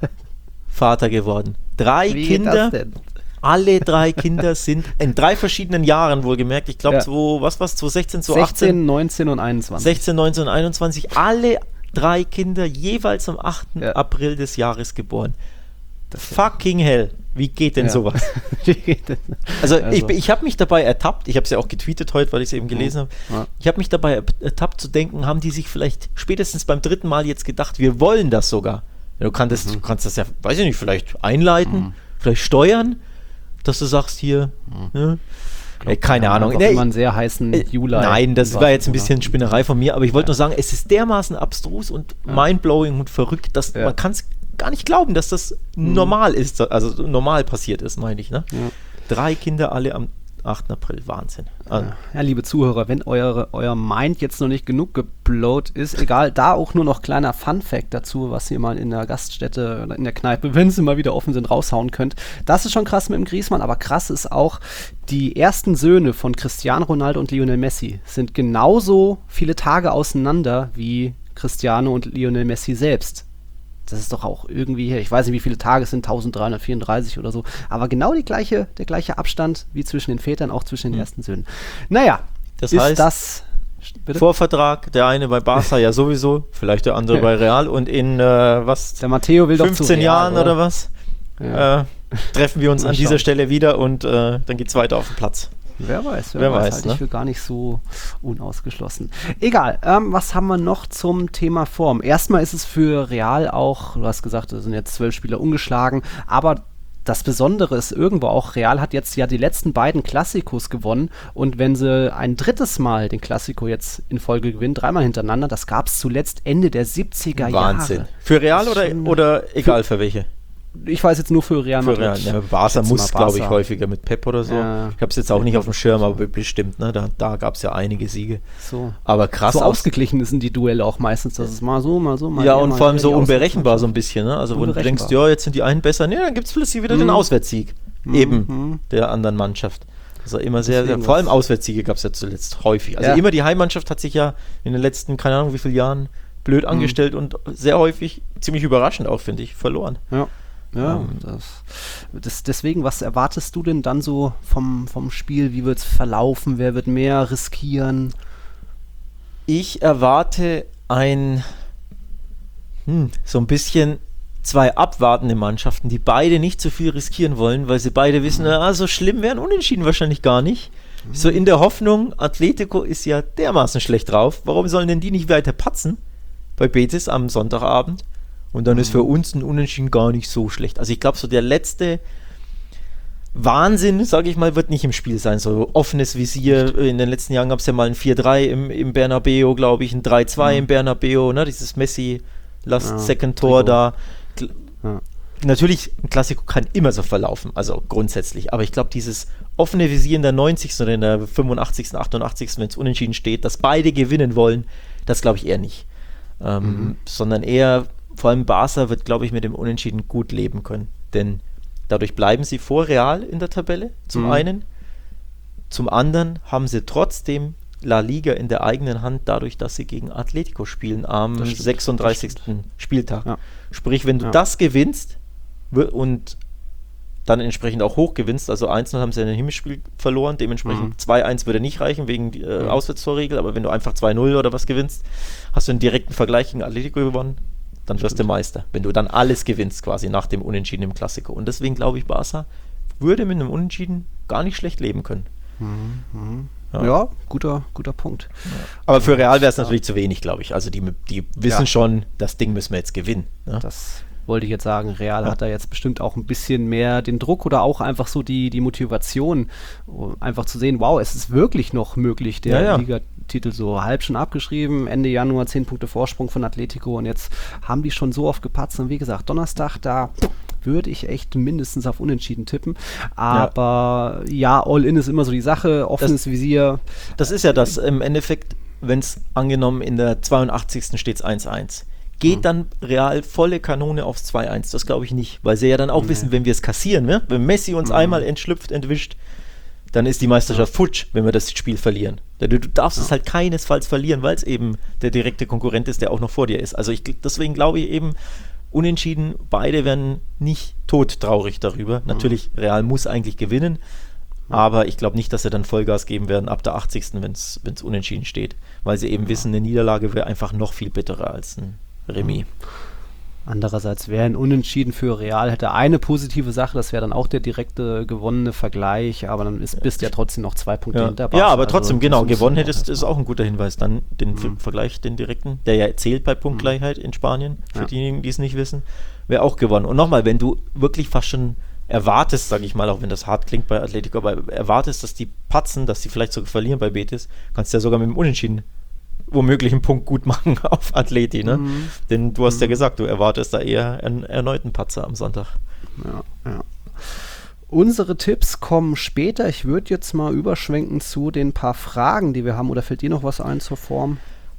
Vater geworden. Drei Wie Kinder. geht das denn? Alle drei Kinder sind in drei verschiedenen Jahren wohlgemerkt. Ich glaube, Ja. was war es? zwanzig sechzehn, zwanzig achtzehn? sechzehn, neunzehn und einundzwanzig. sechzehn, neunzehn und einundzwanzig. Alle drei Kinder jeweils am achten Ja. April des Jahres geboren. Das Fucking hell. Wie geht denn Ja. sowas? Wie geht denn? Also, Also. ich, ich habe mich dabei ertappt, ich habe es ja auch getweetet heute, weil ich es eben gelesen habe, Ja. ich habe mich dabei ertappt zu denken, haben die sich vielleicht spätestens beim dritten Mal jetzt gedacht, wir wollen das sogar. Ja, du, kannst, Mhm. du kannst das ja, weiß ich nicht, vielleicht einleiten, Mhm. vielleicht steuern, dass du sagst hier, ne? Ey, keine Ja, Ahnung. doch Nee, immer einen sehr heißen äh, Juli. Nein, das im war jetzt ein wahrsten bisschen Spinnerei von mir, aber ich wollte Ja. nur sagen, es ist dermaßen abstrus und Ja. mindblowing und verrückt, dass Ja. man kann es gar nicht glauben, dass das Mhm. normal ist, also normal passiert ist, meine ich. Ne? Ja. Drei Kinder alle am achten April, Wahnsinn. Also, Ja. ja, liebe Zuhörer, wenn eure, euer Mind jetzt noch nicht genug geblowt ist, egal, da auch nur noch kleiner Fun-Fact dazu, was ihr mal in der Gaststätte oder in der Kneipe, wenn sie mal wieder offen sind, raushauen könnt. Das ist schon krass mit dem Griezmann, aber krass ist auch, die ersten Söhne von Cristiano Ronaldo und Lionel Messi sind genauso viele Tage auseinander wie Cristiano und Lionel Messi selbst. Das ist doch auch irgendwie, ich weiß nicht, wie viele Tage es sind, dreizehnhundertvierunddreißig oder so, aber genau die gleiche, der gleiche Abstand wie zwischen den Vätern, auch zwischen den Mhm. ersten Söhnen. Naja, das ist heißt, das... Bitte? Vorvertrag, der eine bei Barca ja sowieso, vielleicht der andere bei Real und in äh, was, Der Matteo will doch zu fünfzehn Real, Jahren oder, was, Ja. äh, treffen wir uns Mal an dieser schauen. Stelle wieder und äh, dann geht es weiter auf den Platz. Wer weiß, wer, Wer weiß, weiß, halte ne? ich für gar nicht so unausgeschlossen. Egal, ähm, was haben wir noch zum Thema Form? Erstmal ist es für Real auch, du hast gesagt, es sind jetzt zwölf Spieler ungeschlagen, aber das Besondere ist irgendwo auch, Real hat jetzt ja die letzten beiden Klassikos gewonnen und wenn sie ein drittes Mal den Klassiko jetzt in Folge gewinnen, dreimal hintereinander, das gab es zuletzt Ende der siebziger Wahnsinn. Jahre. Für Real Das ist oder, schon- oder egal für welche? Ich weiß jetzt nur für Real Für Madrid. Real. Ja, Barca Schätze muss, mal, glaube ich, Barca. häufiger mit Pep oder so. Ja. Ich habe es jetzt auch nicht auf dem Schirm, aber bestimmt, ne? Da, da gab es ja einige Siege. So. Aber krass So aus. ausgeglichen sind die Duelle auch meistens, dass es mal so, mal so, mal Ja, hier, und mal vor allem hier, so die unberechenbar so Auswärtsmannschaft. ein bisschen, ne? Also, wo du denkst, Unberechenbar. ja, jetzt sind die einen besser, ne, dann gibt es plötzlich wieder den Mhm. Auswärtssieg. Mhm. Eben Mhm. der anderen Mannschaft. Also immer sehr, sehr Deswegen vor allem was- Auswärtssiege gab es ja zuletzt häufig. Also Ja. immer die Heimmannschaft hat sich ja in den letzten, keine Ahnung wie vielen Jahren, blöd angestellt und sehr häufig, ziemlich überraschend auch, finde ich, verloren. Ja. Ja, Ähm. das, das, deswegen, was erwartest du denn dann so vom, vom Spiel? Wie wird es verlaufen? Wer wird mehr riskieren? Ich erwarte ein hm, so ein bisschen zwei abwartende Mannschaften, die beide nicht so viel riskieren wollen, weil sie beide wissen, ah, so schlimm wären Unentschieden wahrscheinlich gar nicht. So in der Hoffnung, Atletico ist ja dermaßen schlecht drauf, warum sollen denn die nicht weiter patzen bei Betis am Sonntagabend? Und dann ist für uns ein Unentschieden gar nicht so schlecht. Also ich glaube, so der letzte Wahnsinn, sage ich mal, wird nicht im Spiel sein. So offenes Visier. In den letzten Jahren gab es ja mal ein vier drei im, im Bernabeu, glaube ich, ein drei zwei Mhm. im Bernabeu, ne? Dieses Messi Last Ja, Second Tor Trikot. da. Kl- Ja. Natürlich, ein Klassiko kann immer so verlaufen, also grundsätzlich. Aber ich glaube, dieses offene Visier in der neunzigsten oder in der fünfundachtzigsten, achtundachtzigsten wenn es unentschieden steht, dass beide gewinnen wollen, das glaube ich eher nicht. Ähm, Mhm. Sondern eher, vor allem Barca wird, glaube ich, mit dem Unentschieden gut leben können. Denn dadurch bleiben sie vor Real in der Tabelle, zum Mhm. einen. Zum anderen haben sie trotzdem La Liga in der eigenen Hand, dadurch, dass sie gegen Atletico spielen am Das stimmt, sechsunddreißigsten Spieltag. Ja. Sprich, wenn du Ja. das gewinnst wir- und dann entsprechend auch hoch gewinnst, also eins null haben sie in einem Hinspiel verloren, dementsprechend Mhm. zwei eins würde nicht reichen wegen äh, Mhm. Auswärtstorregel, aber wenn du einfach zwei null oder was gewinnst, hast du einen direkten Vergleich gegen Atletico gewonnen, dann wirst du Meister, wenn du dann alles gewinnst quasi nach dem Unentschieden im Klassiko. Und deswegen glaube ich, Barca würde mit einem Unentschieden gar nicht schlecht leben können. Ja, ja guter, guter Punkt. Aber für Real wäre es natürlich zu wenig, glaube ich. Also die, die wissen Ja. schon, das Ding müssen wir jetzt gewinnen. Ne? Das wollte ich jetzt sagen. Real Ja. hat da jetzt bestimmt auch ein bisschen mehr den Druck oder auch einfach so die, die Motivation, um einfach zu sehen, wow, es ist wirklich noch möglich, der Ja, ja. Ligatitel so halb schon abgeschrieben, Ende Januar zehn Punkte Vorsprung von Atletico und jetzt haben die schon so oft gepatzt und wie gesagt, Donnerstag, da würde ich echt mindestens auf Unentschieden tippen, aber ja, All-In ist immer so die Sache, offenes Visier. Das ist ja das im Endeffekt, wenn es angenommen in der zweiundachtzigsten steht es eins eins. Geht dann Real volle Kanone aufs zwei eins? Das glaube ich nicht, weil sie ja dann auch wissen, wenn wir es kassieren, ne? Wenn Messi uns einmal entschlüpft, entwischt, dann ist die Meisterschaft futsch, wenn wir das Spiel verlieren. Du, du darfst es halt keinesfalls verlieren, weil es eben der direkte Konkurrent ist, der auch noch vor dir ist. Also ich, deswegen glaube ich eben, unentschieden, beide werden nicht todtraurig darüber. Natürlich, Real muss eigentlich gewinnen, aber ich glaube nicht, dass sie dann Vollgas geben werden ab der achtzigsten wenn es unentschieden steht, weil sie eben wissen, eine Niederlage wäre einfach noch viel bitterer als ein Remis. Andererseits wäre ein Unentschieden für Real, hätte eine positive Sache, das wäre dann auch der direkte gewonnene Vergleich, aber dann ist, bist du ja trotzdem noch zwei Punkte Ja, hinter ja Barca. aber trotzdem, Also, genau, das muss gewonnen man hättest, auch ist auch ein guter Hinweis. Dann den Ver- Vergleich, den direkten, der ja zählt bei Punktgleichheit in Spanien, für Ja. diejenigen, die es nicht wissen, wäre auch gewonnen. Und nochmal, wenn du wirklich fast schon erwartest, sage ich mal, auch wenn das hart klingt bei Atletico, aber erwartest, dass die patzen, dass die vielleicht sogar verlieren bei Betis, kannst du ja sogar mit dem Unentschieden womöglich einen Punkt gut machen auf Atleti, ne? Mhm. Denn du hast ja gesagt, du erwartest da eher einen erneuten Patzer am Sonntag. Ja, ja. Unsere Tipps kommen später. Ich würde jetzt mal überschwenken zu den paar Fragen, die wir haben. Oder fällt dir noch was ein zur Form?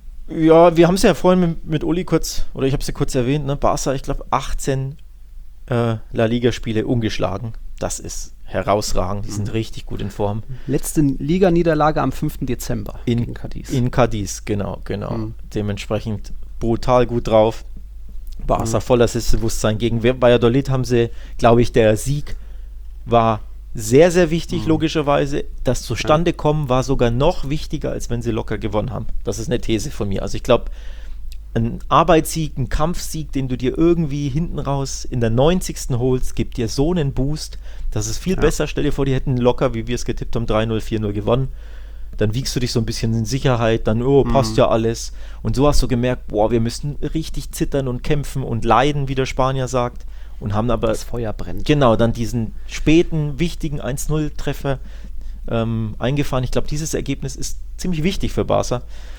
Ja, wir haben es ja vorhin mit, mit Uli kurz, oder ich habe es ja kurz erwähnt, ne? Barca, ich glaube, achtzehn äh, La Liga-Spiele ungeschlagen. Das ist herausragend. Die sind richtig gut in Form. Letzte Liga-Niederlage am fünften Dezember In, gegen Cadiz. in Cadiz, genau, genau. Mhm. Dementsprechend brutal gut drauf. Barca voller Selbstbewusstsein. Gegen Valladolid haben sie, glaube ich, der Sieg war sehr, sehr wichtig, logischerweise. Das Zustandekommen war sogar noch wichtiger, als wenn sie locker gewonnen haben. Das ist eine These von mir. Also ich glaube, ein Arbeitssieg, ein Kampfsieg, den du dir irgendwie hinten raus in der neunzigsten holst, gibt dir so einen Boost, das ist viel Ja. besser. Stell dir vor, die hätten locker, wie wir es getippt haben, drei null, vier null gewonnen. Dann wiegst du dich so ein bisschen in Sicherheit, dann, oh, passt ja alles. Und so hast du gemerkt, boah, wir müssen richtig zittern und kämpfen und leiden, wie der Spanier sagt. Und haben aber, Das Feuer brennt. genau, dann diesen späten, wichtigen eins null Treffer ähm, eingefahren. Ich glaube, dieses Ergebnis ist ziemlich wichtig für Barca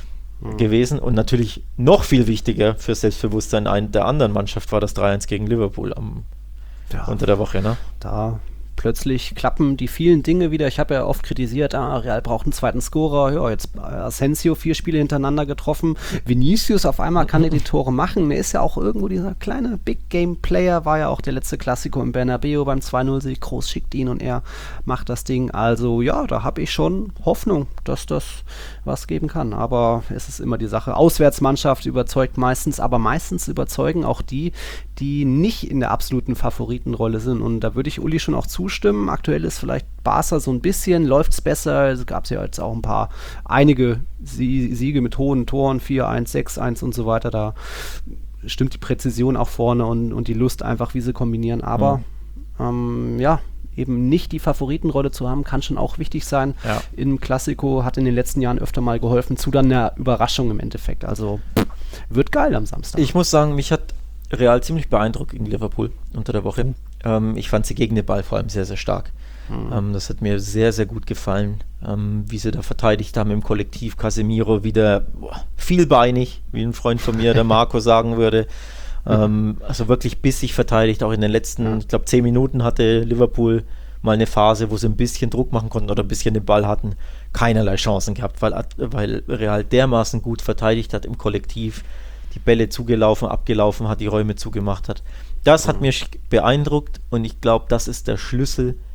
gewesen und natürlich noch viel wichtiger für Selbstbewusstsein ein, der anderen Mannschaft war das drei eins gegen Liverpool am, Ja. unter der Woche, ne? Da plötzlich klappen die vielen Dinge wieder. Ich habe ja oft kritisiert, ah, Real braucht einen zweiten Scorer. Ja, jetzt äh, Asensio vier Spiele hintereinander getroffen. Vinicius auf einmal kann er die Tore machen. Er ist ja auch irgendwo dieser kleine Big Game Player, war ja auch der letzte Klassiko im Bernabeu beim zwei null Sieg. Groß schickt ihn und er macht das Ding. Also ja, da habe ich schon Hoffnung, dass das was geben kann. Aber es ist immer die Sache. Auswärtsmannschaft überzeugt meistens, aber meistens überzeugen auch die, die nicht in der absoluten Favoritenrolle sind. Und da würde ich Uli schon auch zustimmen. Aktuell ist vielleicht Barca so ein bisschen, läuft es besser. Es gab ja jetzt auch ein paar, einige Sie Siege mit hohen Toren, vier eins, sechs eins und so weiter. Da stimmt die Präzision auch vorne und, und die Lust einfach, wie sie kombinieren. Aber ja, ähm, ja eben nicht die Favoritenrolle zu haben, kann schon auch wichtig sein. Ja. Im Klassiko hat in den letzten Jahren öfter mal geholfen, zu dann einer Überraschung im Endeffekt. Also wird geil am Samstag. Ich muss sagen, mich hat Real ziemlich beeindruckt gegen Liverpool unter der Woche. Ähm, ich fand sie gegen den Ball vor allem sehr, sehr stark. Mhm. Ähm, das hat mir sehr, sehr gut gefallen, ähm, wie sie da verteidigt haben im Kollektiv. Casemiro wieder boah, vielbeinig, wie ein Freund von mir, der Marco, sagen würde. Ähm, also wirklich bissig verteidigt, auch in den letzten, Ja. ich glaube, zehn Minuten hatte Liverpool mal eine Phase, wo sie ein bisschen Druck machen konnten oder ein bisschen den Ball hatten. Keinerlei Chancen gehabt, weil, weil Real dermaßen gut verteidigt hat im Kollektiv, die Bälle zugelaufen, abgelaufen hat, die Räume zugemacht hat. Das hat mich beeindruckt und ich glaube, das ist der Schlüssel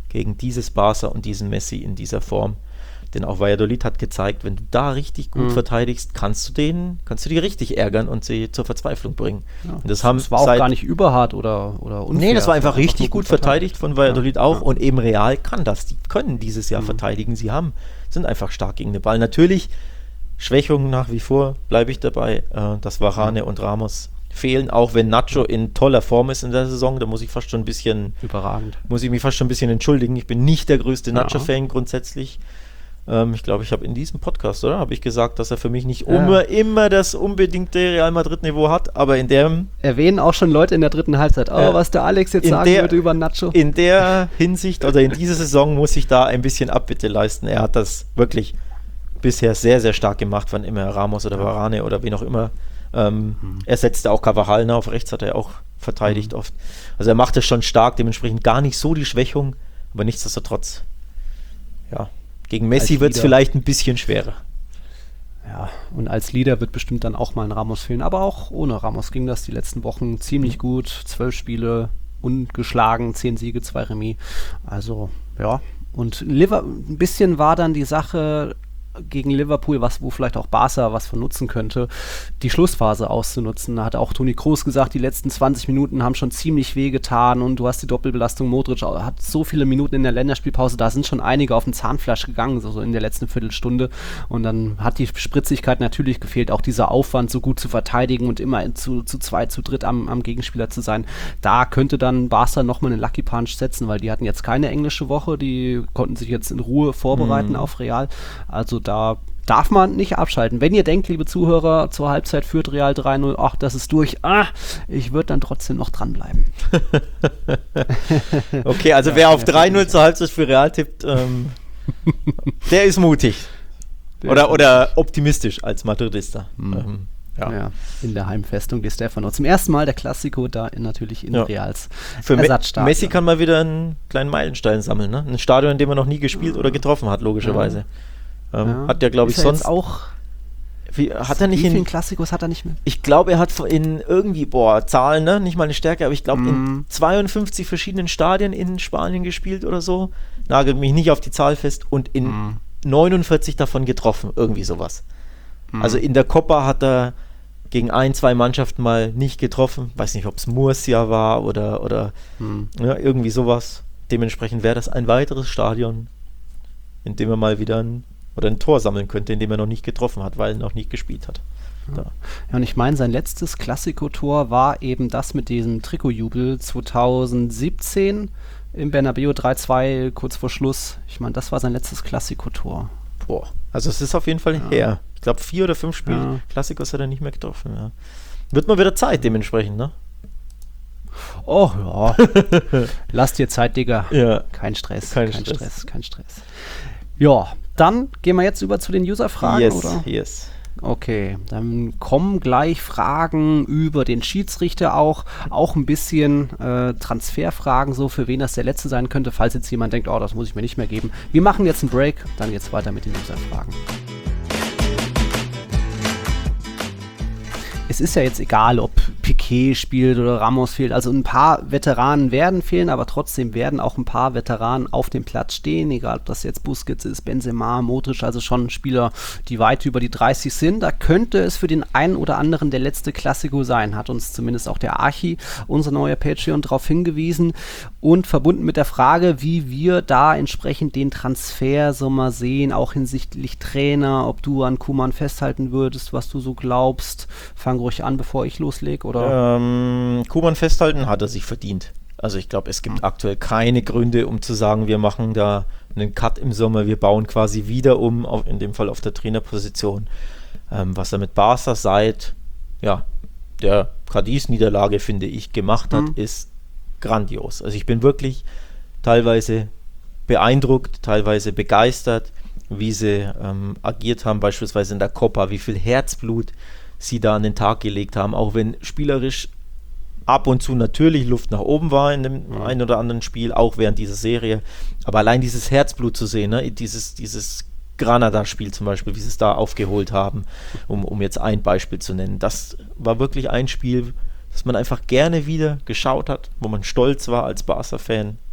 gegen dieses Barca und diesen Messi in dieser Form. Denn auch Valladolid hat gezeigt, wenn du da richtig gut mhm. verteidigst, kannst du den, kannst du die richtig ärgern und sie zur Verzweiflung bringen. Ja. Und das, haben das war auch gar nicht überhart oder, oder unfair. Nee, das war einfach richtig gut verteidigt, verteidigt von Valladolid ja. auch. Ja. Und eben Real kann das. Die können dieses Jahr mhm. verteidigen. Sie haben, sind einfach stark gegen den Ball. Natürlich, Schwächungen nach wie vor, bleibe ich dabei, äh, dass Varane mhm. und Ramos fehlen, auch wenn Nacho in toller Form ist in der Saison. Da muss ich fast schon ein bisschen überragend. Muss ich mich fast schon ein bisschen entschuldigen. Ich bin nicht der größte Nacho-Fan ja. grundsätzlich. Ähm, ich glaube, ich habe in diesem Podcast, oder? Habe ich gesagt, dass er für mich nicht ja. immer, immer das unbedingte Real Madrid-Niveau hat, aber in dem... Erwähnen auch schon Leute in der dritten Halbzeit. Oh, äh, was der Alex jetzt sagen der, würde über Nacho. In der Hinsicht oder in dieser Saison muss ich da ein bisschen Abbitte leisten. Er hat das wirklich bisher sehr, sehr stark gemacht, wann immer Ramos oder Varane oder wen auch immer. Ähm, mhm. Er setzte auch Carvajal auf rechts, hat er auch verteidigt mhm. oft. Also er macht es schon stark, dementsprechend gar nicht so die Schwächung, aber nichtsdestotrotz, ja, gegen Messi wird es vielleicht ein bisschen schwerer. Ja, und als Leader wird bestimmt dann auch mal ein Ramos fehlen, aber auch ohne Ramos ging das die letzten Wochen ziemlich mhm. gut. Zwölf Spiele ungeschlagen, zehn Siege, zwei Remis. Also, ja, und Liver- ein bisschen war dann die Sache gegen Liverpool, was, wo vielleicht auch Barca was von nutzen könnte, die Schlussphase auszunutzen. Da hat auch Toni Kroos gesagt, die letzten zwanzig Minuten haben schon ziemlich weh getan und du hast die Doppelbelastung. Modric hat so viele Minuten in der Länderspielpause, da sind schon einige auf den Zahnfleisch gegangen, so, so in der letzten Viertelstunde, und dann hat die Spritzigkeit natürlich gefehlt, auch dieser Aufwand, so gut zu verteidigen und immer zu, zu zweit, zu dritt am, am Gegenspieler zu sein. Da könnte dann Barca nochmal einen Lucky Punch setzen, weil die hatten jetzt keine englische Woche, die konnten sich jetzt in Ruhe vorbereiten mhm. auf Real, also da darf man nicht abschalten. Wenn ihr denkt, liebe Zuhörer, zur Halbzeit führt Real drei null, ach, das ist durch, ah, ich würde dann trotzdem noch dranbleiben. Okay, also ja, wer auf drei null zur Halbzeit für Real tippt, ähm, der ist mutig. Der oder, ist oder optimistisch als Madridista. Mhm. Ähm, ja. Ja, in der Heimfestung Di Stefano. Zum ersten Mal der Klassiko da in, natürlich in ja. Reals für Ersatzstadion. Messi kann mal wieder einen kleinen Meilenstein sammeln, ne? Ein Stadion, in dem er noch nie gespielt ja. oder getroffen hat, logischerweise. Ja. Ähm, ja. Hat der, glaube ich, sonst auch. Wie, hat er nicht wie in vielen Klassikos hat er nicht mehr? Ich glaube, er hat in irgendwie, boah, Zahlen, ne? Nicht mal eine Stärke, aber ich glaube, mm. in zweiundfünfzig verschiedenen Stadien in Spanien gespielt oder so. Nagelt mich nicht auf die Zahl fest. Und in mm. neunundvierzig davon getroffen, irgendwie sowas. Mm. Also in der Copa hat er gegen ein, zwei Mannschaften mal nicht getroffen. Weiß nicht, ob es Murcia war oder, oder mm. ja, irgendwie sowas. Dementsprechend wäre das ein weiteres Stadion, in dem er mal wieder ein oder ein Tor sammeln könnte, in dem er noch nicht getroffen hat, weil er noch nicht gespielt hat. Ja, ja, und ich meine, sein letztes Klassiko-Tor war eben das mit diesem Trikotjubel zwanzig siebzehn im Bernabeu drei zwei, kurz vor Schluss. Ich meine, das war sein letztes Klassiko-Tor. Boah, also es ist auf jeden Fall ja. her. Ich glaube, vier oder fünf Spiele ja. Klassikos hat er nicht mehr getroffen. Ja. Wird mal wieder Zeit dementsprechend, ne? Oh ja, lass dir Zeit, Digga. Ja. Kein Stress, kein, kein Stress. Stress, kein Stress. Ja, dann gehen wir jetzt über zu den User-Fragen, yes, oder? Yes, Okay, dann kommen gleich Fragen über den Schiedsrichter auch, auch ein bisschen äh, Transferfragen, so für wen das der letzte sein könnte, falls jetzt jemand denkt, oh, das muss ich mir nicht mehr geben. Wir machen jetzt einen Break, dann geht's weiter mit den User-Fragen. Es ist ja jetzt egal, ob Piqué spielt oder Ramos fehlt. Also ein paar Veteranen werden fehlen, aber trotzdem werden auch ein paar Veteranen auf dem Platz stehen. Egal, ob das jetzt Busquets ist, Benzema, Modric, also schon Spieler, die weit über die dreißig sind. Da könnte es für den einen oder anderen der letzte Klassiko sein, hat uns zumindest auch der Archi, unser neuer Patreon, darauf hingewiesen. Und verbunden mit der Frage, wie wir da entsprechend den Transfersommer sehen, auch hinsichtlich Trainer, ob du an Koeman festhalten würdest, was du so glaubst. Fang ruhig an, bevor ich loslege, oder? Ähm, Koeman festhalten hat er sich verdient. Also ich glaube, es gibt mhm. aktuell keine Gründe, um zu sagen, wir machen da einen Cut im Sommer, wir bauen quasi wieder um, auf, in dem Fall auf der Trainerposition. Ähm, was er mit Barca seit ja, der Cadiz-Niederlage, finde ich, gemacht hat, mhm. ist grandios. Also ich bin wirklich teilweise beeindruckt, teilweise begeistert, wie sie ähm, agiert haben, beispielsweise in der Copa, wie viel Herzblut sie da an den Tag gelegt haben, auch wenn spielerisch ab und zu natürlich Luft nach oben war in dem mhm. einen oder anderen Spiel, auch während dieser Serie, aber allein dieses Herzblut zu sehen, ne, dieses, dieses Granada-Spiel zum Beispiel, wie sie es da aufgeholt haben, um, um jetzt ein Beispiel zu nennen, das war wirklich ein Spiel, das man einfach gerne wieder geschaut hat, wo man stolz war als Barca-Fan,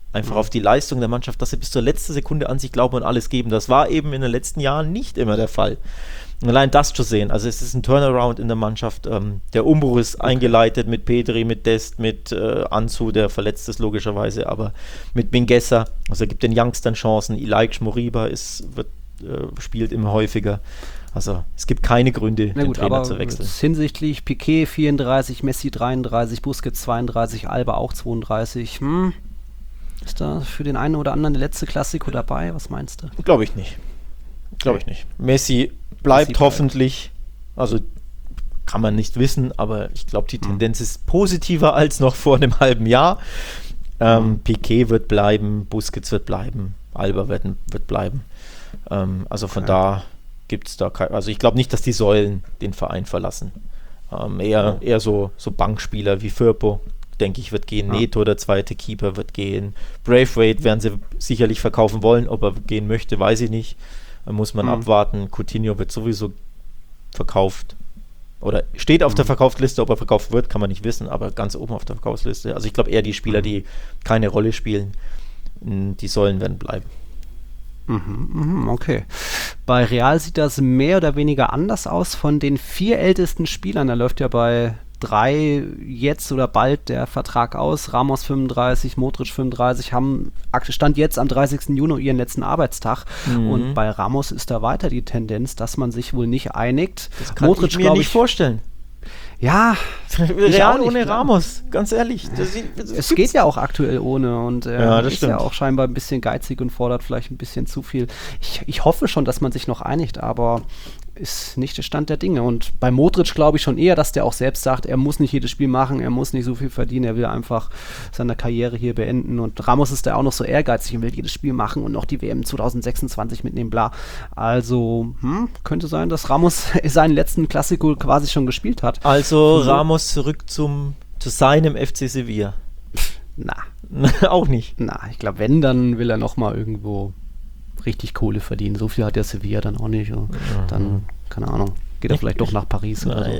Einfach Mhm. auf die Leistung der Mannschaft, dass sie bis zur letzten Sekunde an sich glauben und alles geben. Das war eben in den letzten Jahren nicht immer der Fall. Und allein das zu sehen, also es ist ein Turnaround in der Mannschaft. Ähm, der Umbruch ist okay. eingeleitet mit Pedri, mit Dest, mit äh, Ansu, der verletzt ist logischerweise, aber mit Mingueza. Also er gibt den Youngstern Chancen. Ilaix Moriba ist, wird, äh, spielt immer häufiger. Also es gibt keine Gründe, Na den gut, Trainer aber zu wechseln. Hinsichtlich Piqué vierunddreißig, Messi dreiunddreißig, Busquets zweiunddreißig, Alba auch zweiunddreißig. Hm. Ist da für den einen oder anderen der letzte Klassiko dabei? Was meinst du? Glaube ich nicht. Glaube ich nicht. Messi bleibt Messi hoffentlich, also kann man nicht wissen, aber ich glaube, die Tendenz ist positiver als noch vor einem halben Jahr. Ähm, Piqué wird bleiben, Busquets wird bleiben, Alba wird, wird bleiben. Ähm, also von Okay. da gibt es da kein, also ich glaube nicht, dass die Säulen den Verein verlassen. Ähm, eher, eher so, so Bankspieler wie Firpo, denke ich, wird gehen. Ja. Neto, der zweite Keeper, wird gehen. Braithwaite werden sie sicherlich verkaufen wollen. Ob er gehen möchte, weiß ich nicht. Da muss man Mhm. abwarten. Coutinho wird sowieso verkauft. Oder steht auf der Verkaufsliste. Ob er verkauft wird, kann man nicht wissen, aber ganz oben auf der Verkaufsliste. Also ich glaube eher die Spieler, die keine Rolle spielen, mh, die Säulen werden bleiben. Mhm, mhm, okay. Bei Real sieht das mehr oder weniger anders aus. Von den vier ältesten Spielern, da läuft ja bei drei jetzt oder bald der Vertrag aus. Ramos fünfunddreißig, Modric fünfunddreißig, haben Stand jetzt am dreißigsten Juni ihren letzten Arbeitstag. Mhm. Und bei Ramos ist da weiter die Tendenz, dass man sich wohl nicht einigt. Das kann Modric, ich mir glaub nicht vorstellen. Ja, Real auch nicht, ohne klar. Ramos, ganz ehrlich. Das, das es geht ja auch aktuell ohne und er Ja, das ist stimmt. ja auch scheinbar ein bisschen geizig und fordert vielleicht ein bisschen zu viel. Ich, ich hoffe schon, dass man sich noch einigt, aber ist nicht der Stand der Dinge. Und bei Modric glaube ich schon eher, dass der auch selbst sagt, er muss nicht jedes Spiel machen, er muss nicht so viel verdienen, er will einfach seine Karriere hier beenden. Und Ramos ist da auch noch so ehrgeizig und will jedes Spiel machen und noch die W M zwanzig sechsundzwanzig mitnehmen, bla. Also, hm, könnte sein, dass Ramos seinen letzten Klassiko quasi schon gespielt hat. Also So. Ramos zurück zum, zu seinem F C Sevilla. Na, Auch nicht. Na, ich glaube, wenn, dann will er noch mal irgendwo richtig Kohle verdienen. So viel hat der Sevilla dann auch nicht. Und dann, keine Ahnung, geht er vielleicht doch nach Paris oder so. Ja.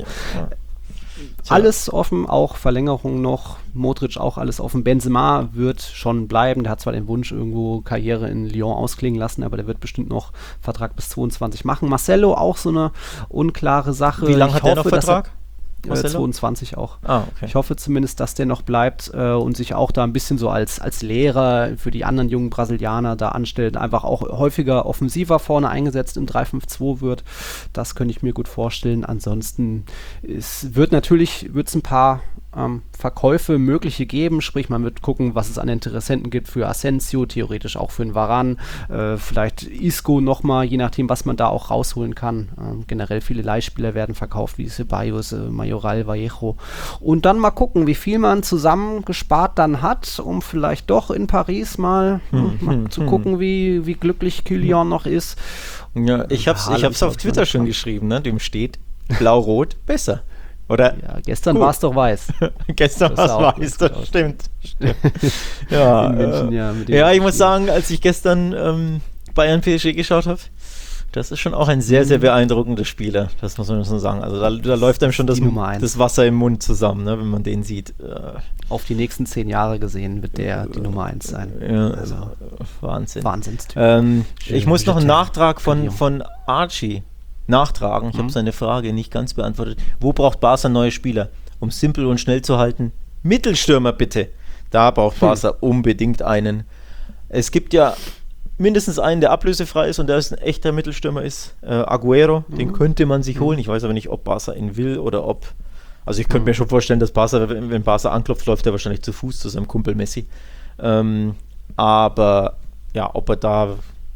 Alles offen, auch Verlängerung noch. Modric auch alles offen. Benzema wird schon bleiben. Der hat zwar den Wunsch, irgendwo Karriere in Lyon ausklingen lassen, aber der wird bestimmt noch Vertrag bis zweiundzwanzig machen. Marcelo auch so eine unklare Sache. Wie lange Ich hat der noch hoffe, dass er- Vertrag? Äh, Marcelo? zweiundzwanzig auch. Ah, okay. Ich hoffe zumindest, dass der noch bleibt äh, und sich auch da ein bisschen so als, als Lehrer für die anderen jungen Brasilianer da anstellt, einfach auch häufiger offensiver vorne eingesetzt im drei fünf zwei wird. Das könnte ich mir gut vorstellen. Ansonsten es wird natürlich wird's ein paar ähm, Verkäufe mögliche geben, sprich man wird gucken, was es an Interessenten gibt für Asensio, theoretisch auch für einen Varane, äh, vielleicht Isco nochmal, je nachdem, was man da auch rausholen kann. Ähm, generell viele Leihspieler werden verkauft, wie Ceballos, äh, Mayoral, Vallejo. Und dann mal gucken, wie viel man zusammengespart dann hat, um vielleicht doch in Paris mal, Hm, mal hm, zu hm. gucken, wie, wie glücklich Kylian noch ist. Ja, ich hab's, ich Haaland hab's auf ist Twitter auch schon schon geschrieben, ne? Dem steht Blau-Rot besser. Oder Ja, gestern Gut. war es doch weiß. gestern Das sah war auch es weiß, gut das aus. stimmt. stimmt. Ja, In München, äh, ja, mit dem ja, ich muss Spiel. sagen, als ich gestern ähm, Bayern P S G geschaut habe, das ist schon auch ein sehr, Mhm. sehr beeindruckender Spieler, das muss man schon sagen. Also da, da läuft einem schon das, Die Nummer eins. das Wasser im Mund zusammen, ne, wenn man den sieht. Äh, Auf die nächsten zehn Jahre gesehen wird der die Nummer eins sein. ja, Also, also, Wahnsinn. Wahnsinnstyp. Ähm, Schön, ich muss noch einen Vegetarier. Nachtrag von, Jung. von Archie nachtragen. Ich Mhm. habe seine Frage nicht ganz beantwortet. Wo braucht Barca neue Spieler? Um simpel und schnell zu halten. Mittelstürmer bitte. Da braucht Hm. Barca unbedingt einen. Es gibt ja mindestens einen, der ablösefrei ist und der ist ein echter Mittelstürmer ist. Äh, Aguero, den könnte man sich holen. Ich weiß aber nicht, ob Barca ihn will oder ob. Also ich könnte mir schon vorstellen, dass Barca, wenn, wenn Barca anklopft, läuft er wahrscheinlich zu Fuß zu seinem Kumpel Messi. Ähm, aber ja, ob er da.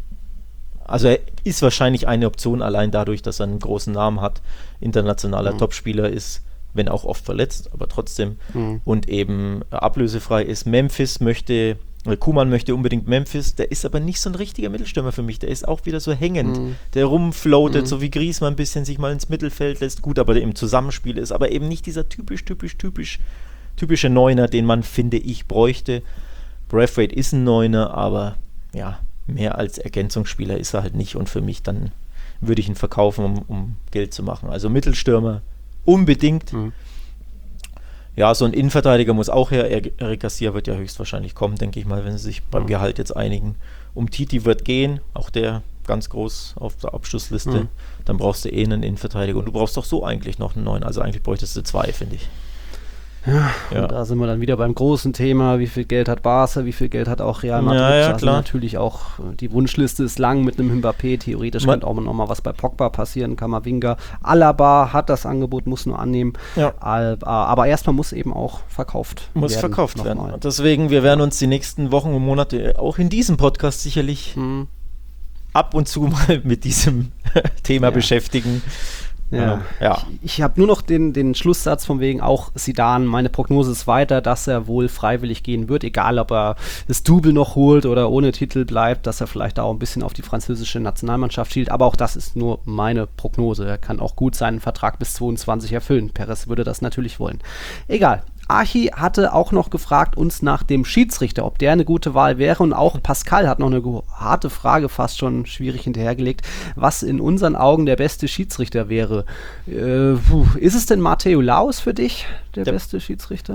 Also er ist wahrscheinlich eine Option, allein dadurch, dass er einen großen Namen hat, internationaler Mhm. Topspieler ist, wenn auch oft verletzt, aber trotzdem. Mhm. Und eben äh, ablösefrei ist. Memphis möchte, äh, Koeman möchte unbedingt Memphis, der ist aber nicht so ein richtiger Mittelstürmer für mich, der ist auch wieder so hängend, Mhm. der rumfloatet, Mhm. so wie Griezmann ein bisschen sich mal ins Mittelfeld lässt, gut, aber der im Zusammenspiel ist, aber eben nicht dieser typisch, typisch, typisch, typische Neuner, den man, finde ich, bräuchte. Braithwaite ist ein Neuner, aber ja, mehr als Ergänzungsspieler ist er halt nicht und für mich dann würde ich ihn verkaufen, um, um Geld zu machen. Also Mittelstürmer unbedingt. Mhm. ja, so ein Innenverteidiger muss auch her. Eric Garcia wird ja höchstwahrscheinlich kommen, denke ich mal, wenn sie sich beim Gehalt jetzt einigen. Umtiti wird gehen, auch der ganz groß auf der Abschlussliste. Mhm. Dann brauchst du eh einen Innenverteidiger. Und du brauchst doch so eigentlich noch einen neuen. Also eigentlich bräuchtest du zwei, finde ich. Ja, ja. Und da sind wir dann wieder beim großen Thema, wie viel Geld hat Barca, wie viel Geld hat auch Real Madrid. Ja, ja, also klar. Natürlich auch, die Wunschliste ist lang mit einem Mbappé, theoretisch Man, könnte auch noch mal was bei Pogba passieren, Camavinga. Alaba hat das Angebot, muss nur annehmen, ja. aber erstmal muss eben auch verkauft muss werden. Muss verkauft werden. Mal. Deswegen, wir werden uns die nächsten Wochen und Monate auch in diesem Podcast sicherlich hm. ab und zu mal mit diesem Thema ja. beschäftigen. Ja. ja. Ich, ich habe nur noch den, den Schlusssatz von wegen auch Zidane, meine Prognose ist weiter, dass er wohl freiwillig gehen wird, egal ob er das Double noch holt oder ohne Titel bleibt, dass er vielleicht auch ein bisschen auf die französische Nationalmannschaft schielt, aber auch das ist nur meine Prognose. Er kann auch gut seinen Vertrag bis zweiundzwanzig erfüllen. Perez würde das natürlich wollen. Egal. Archi hatte auch noch gefragt uns nach dem Schiedsrichter, ob der eine gute Wahl wäre, und auch Pascal hat noch eine harte Frage, fast schon schwierig hinterhergelegt, was in unseren Augen der beste Schiedsrichter wäre. Äh, puh, ist es denn Mateu Laos für dich, der, der beste Schiedsrichter?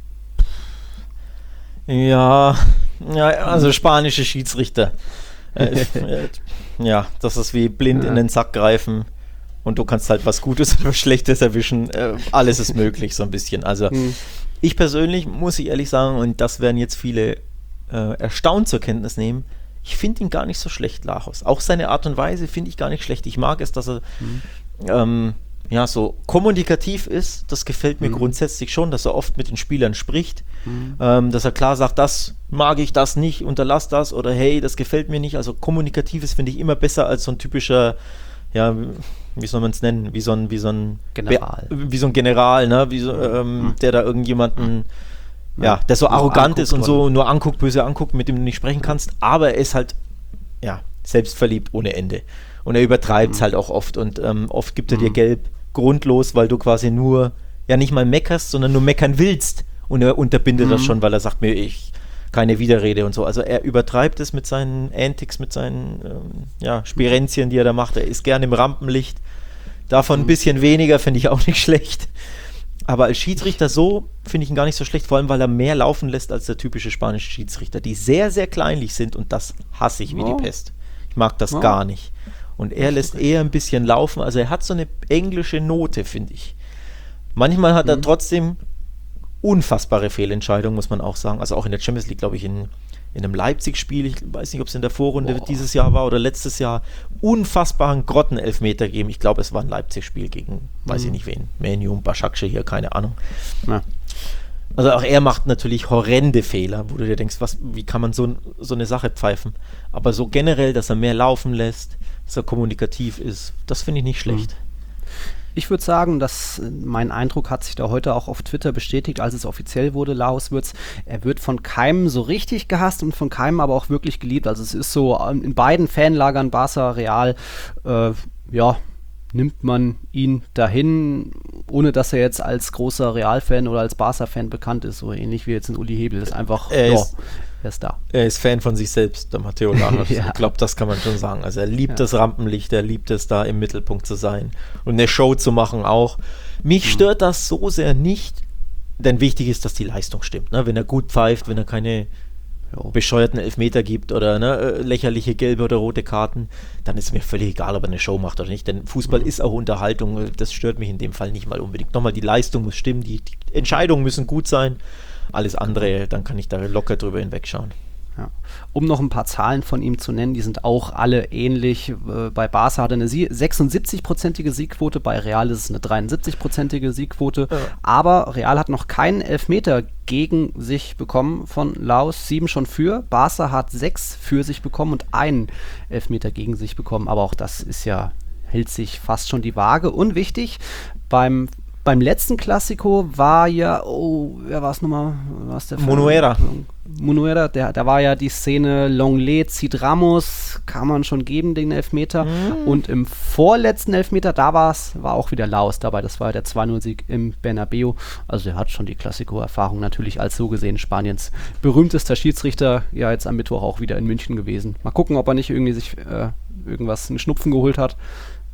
Ja, ja also spanische Schiedsrichter. äh, äh, ja, das ist wie blind ja. in den Sack greifen. Und du kannst halt was Gutes oder was Schlechtes erwischen. Äh, alles ist möglich, so ein bisschen. Also hm. ich persönlich, muss ich ehrlich sagen, und das werden jetzt viele äh, erstaunt zur Kenntnis nehmen, ich finde ihn gar nicht so schlecht, Lajos. Auch seine Art und Weise finde ich gar nicht schlecht. Ich mag es, dass er hm. ähm, ja, so kommunikativ ist. Das gefällt mir hm. grundsätzlich schon, dass er oft mit den Spielern spricht. Hm. Ähm, dass er klar sagt, das mag ich, das nicht, unterlass das. Oder hey, das gefällt mir nicht. Also kommunikatives finde ich immer besser als so ein typischer, ja, wie soll man es nennen, wie so ein, wie so ein General. Be- wie so ein General, ne? Wie so, ähm, mhm. der da irgendjemanden, mhm. ja, der so nur arrogant ist und so oder? nur anguckt, böse anguckt, mit dem du nicht sprechen kannst, aber er ist halt, ja, selbstverliebt ohne Ende. Und er übertreibt es mhm. halt auch oft und ähm, oft gibt er mhm. dir gelb grundlos, weil du quasi nur, ja, nicht mal meckerst, sondern nur meckern willst, und er unterbindet mhm. das schon, weil er sagt mir, ich keine Widerrede und so. Also er übertreibt es mit seinen Antics, mit seinen ähm, ja, Spirenzien, die er da macht. Er ist gerne im Rampenlicht. Davon ein bisschen weniger, finde ich auch nicht schlecht. Aber als Schiedsrichter so finde ich ihn gar nicht so schlecht, vor allem, weil er mehr laufen lässt als der typische spanische Schiedsrichter, die sehr, sehr kleinlich sind, und das hasse ich wie oh. die Pest. Ich mag das oh. gar nicht. Und er lässt eher ein bisschen laufen. Also er hat so eine englische Note, finde ich. Manchmal hat mhm. er trotzdem unfassbare Fehlentscheidung, muss man auch sagen. Also auch in der Champions League, glaube ich, in, in einem Leipzig-Spiel, ich weiß nicht, ob es in der Vorrunde Boah. dieses Jahr war oder letztes Jahr, unfassbaren Grottenelfmeter gegeben. Ich glaube, es war ein Leipzig-Spiel gegen, mhm. weiß ich nicht wen, Menu, Başakşehir hier, keine Ahnung. Ja. Also auch er macht natürlich horrende Fehler, wo du dir denkst, was, wie kann man so, so eine Sache pfeifen? Aber so generell, dass er mehr laufen lässt, dass er kommunikativ ist, das finde ich nicht schlecht. Mhm. Ich würde sagen, dass mein Eindruck hat sich da heute auch auf Twitter bestätigt, als es offiziell wurde, Lajos Wirtz. Er wird von keinem so richtig gehasst und von keinem aber auch wirklich geliebt. Also es ist so, in beiden Fanlagern, Barca, Real, äh, ja, nimmt man ihn dahin, ohne dass er jetzt als großer Real-Fan oder als Barca-Fan bekannt ist. So ähnlich wie jetzt ein Uli Hebel. Das ist einfach, er ja, ist, er ist da. Er ist Fan von sich selbst, der Mateu Lajos. Ja. Ich glaube, das kann man schon sagen. Also er liebt ja. das Rampenlicht, er liebt es, da im Mittelpunkt zu sein und eine Show zu machen auch. Mich mhm. stört das so sehr nicht, denn wichtig ist, dass die Leistung stimmt. Ne? Wenn er gut pfeift, wenn er keine jo. bescheuerten Elfmeter gibt oder ne, lächerliche gelbe oder rote Karten, dann ist mir völlig egal, ob er eine Show macht oder nicht, denn Fußball mhm. ist auch Unterhaltung, das stört mich in dem Fall nicht mal unbedingt. Nochmal, die Leistung muss stimmen, die, die Entscheidungen müssen gut sein, alles andere, dann kann ich da locker drüber hinwegschauen. Ja. Um noch ein paar Zahlen von ihm zu nennen, die sind auch alle ähnlich. Äh, bei Barca hat er eine sechsundsiebzig-prozentige Siegquote, bei Real ist es eine dreiundsiebzig-prozentige Siegquote, ja. aber Real hat noch keinen Elfmeter gegen sich bekommen von Lajos, sieben schon für. Barca hat sechs für sich bekommen und einen Elfmeter gegen sich bekommen, aber auch das ist ja, hält sich fast schon die Waage. Und wichtig, beim Beim letzten Klassiko war ja, oh, wer war es nochmal? Was der Munuera. Munuera, der, da war ja die Szene, Lenglet zieht Ramos, kann man schon geben, den Elfmeter. Mm. Und im vorletzten Elfmeter, da war's, war auch wieder Lajos dabei, das war der zwei null Sieg im Bernabeu. Also er hat schon die Klassiko-Erfahrung natürlich als so gesehen Spaniens berühmtester Schiedsrichter, ja jetzt am Mittwoch auch wieder in München gewesen. Mal gucken, ob er nicht irgendwie sich äh, irgendwas, einen Schnupfen geholt hat.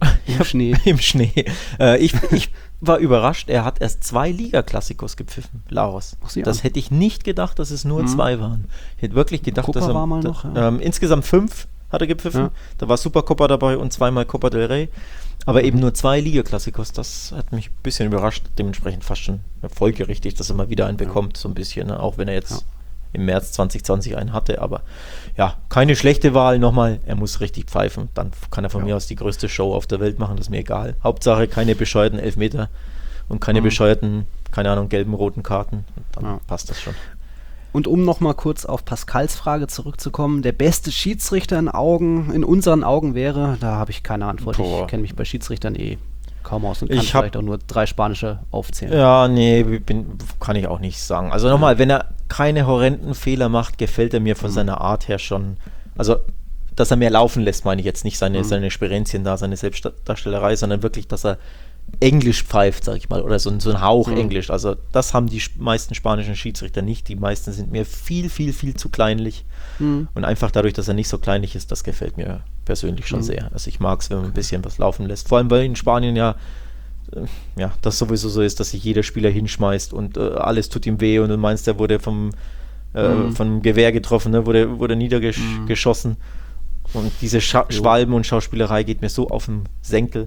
Im Schnee. Im Schnee. Äh, ich, ich war überrascht, er hat erst zwei Liga-Klassikos gepfiffen, Laos. Das an. hätte ich nicht gedacht, dass es nur mhm. zwei waren. Ich hätte wirklich gedacht, Copa dass er war mal da, noch, ja. ähm, insgesamt fünf hat er gepfiffen. Ja. Da war Supercopa dabei und zweimal Copa del Rey. Aber eben nur zwei Liga-Klassikos, das hat mich ein bisschen überrascht. Dementsprechend fast schon folgerichtig, dass er mal wieder einen ja. bekommt, so ein bisschen. Ne? Auch wenn er jetzt ja. im März zwanzig zwanzig einen hatte. Aber ja, keine schlechte Wahl. Nochmal, er muss richtig pfeifen. Dann kann er von ja. mir aus die größte Show auf der Welt machen, das ist mir egal. Hauptsache keine bescheuerten Elfmeter und keine mhm. bescheuerten, keine Ahnung, gelben, roten Karten. Dann ja. passt das schon. Und um nochmal kurz auf Pascals Frage zurückzukommen, der beste Schiedsrichter in Augen, in unseren Augen wäre, da habe ich keine Antwort. Boah. Ich kenne mich bei Schiedsrichtern eh kaum aus und kann ich vielleicht auch nur drei spanische aufzählen. Ja, nee, bin, kann ich auch nicht sagen. Also nochmal, wenn er keine horrenden Fehler macht, gefällt er mir von mhm. seiner Art her schon. Also, dass er mehr laufen lässt, meine ich jetzt nicht seine, mhm. seine Sperenzien da, seine Selbstdarstellerei, sondern wirklich, dass er Englisch pfeift, sag ich mal, oder so, ein, so ein Hauch mhm. Englisch. Also das haben die meisten spanischen Schiedsrichter nicht. Die meisten sind mir viel, viel, viel zu kleinlich. Mhm. Und einfach dadurch, dass er nicht so kleinlich ist, das gefällt mir persönlich schon mhm. sehr. Also ich mag es, wenn man ein bisschen was laufen lässt. Vor allem, weil in Spanien ja, äh, ja das sowieso so ist, dass sich jeder Spieler hinschmeißt und äh, alles tut ihm weh und du meinst, der wurde vom, äh, mhm. vom Gewehr getroffen, ne? wurde, wurde niedergeschossen. Mhm. Und diese Scha- Schwalben und Schauspielerei geht mir so auf den Senkel.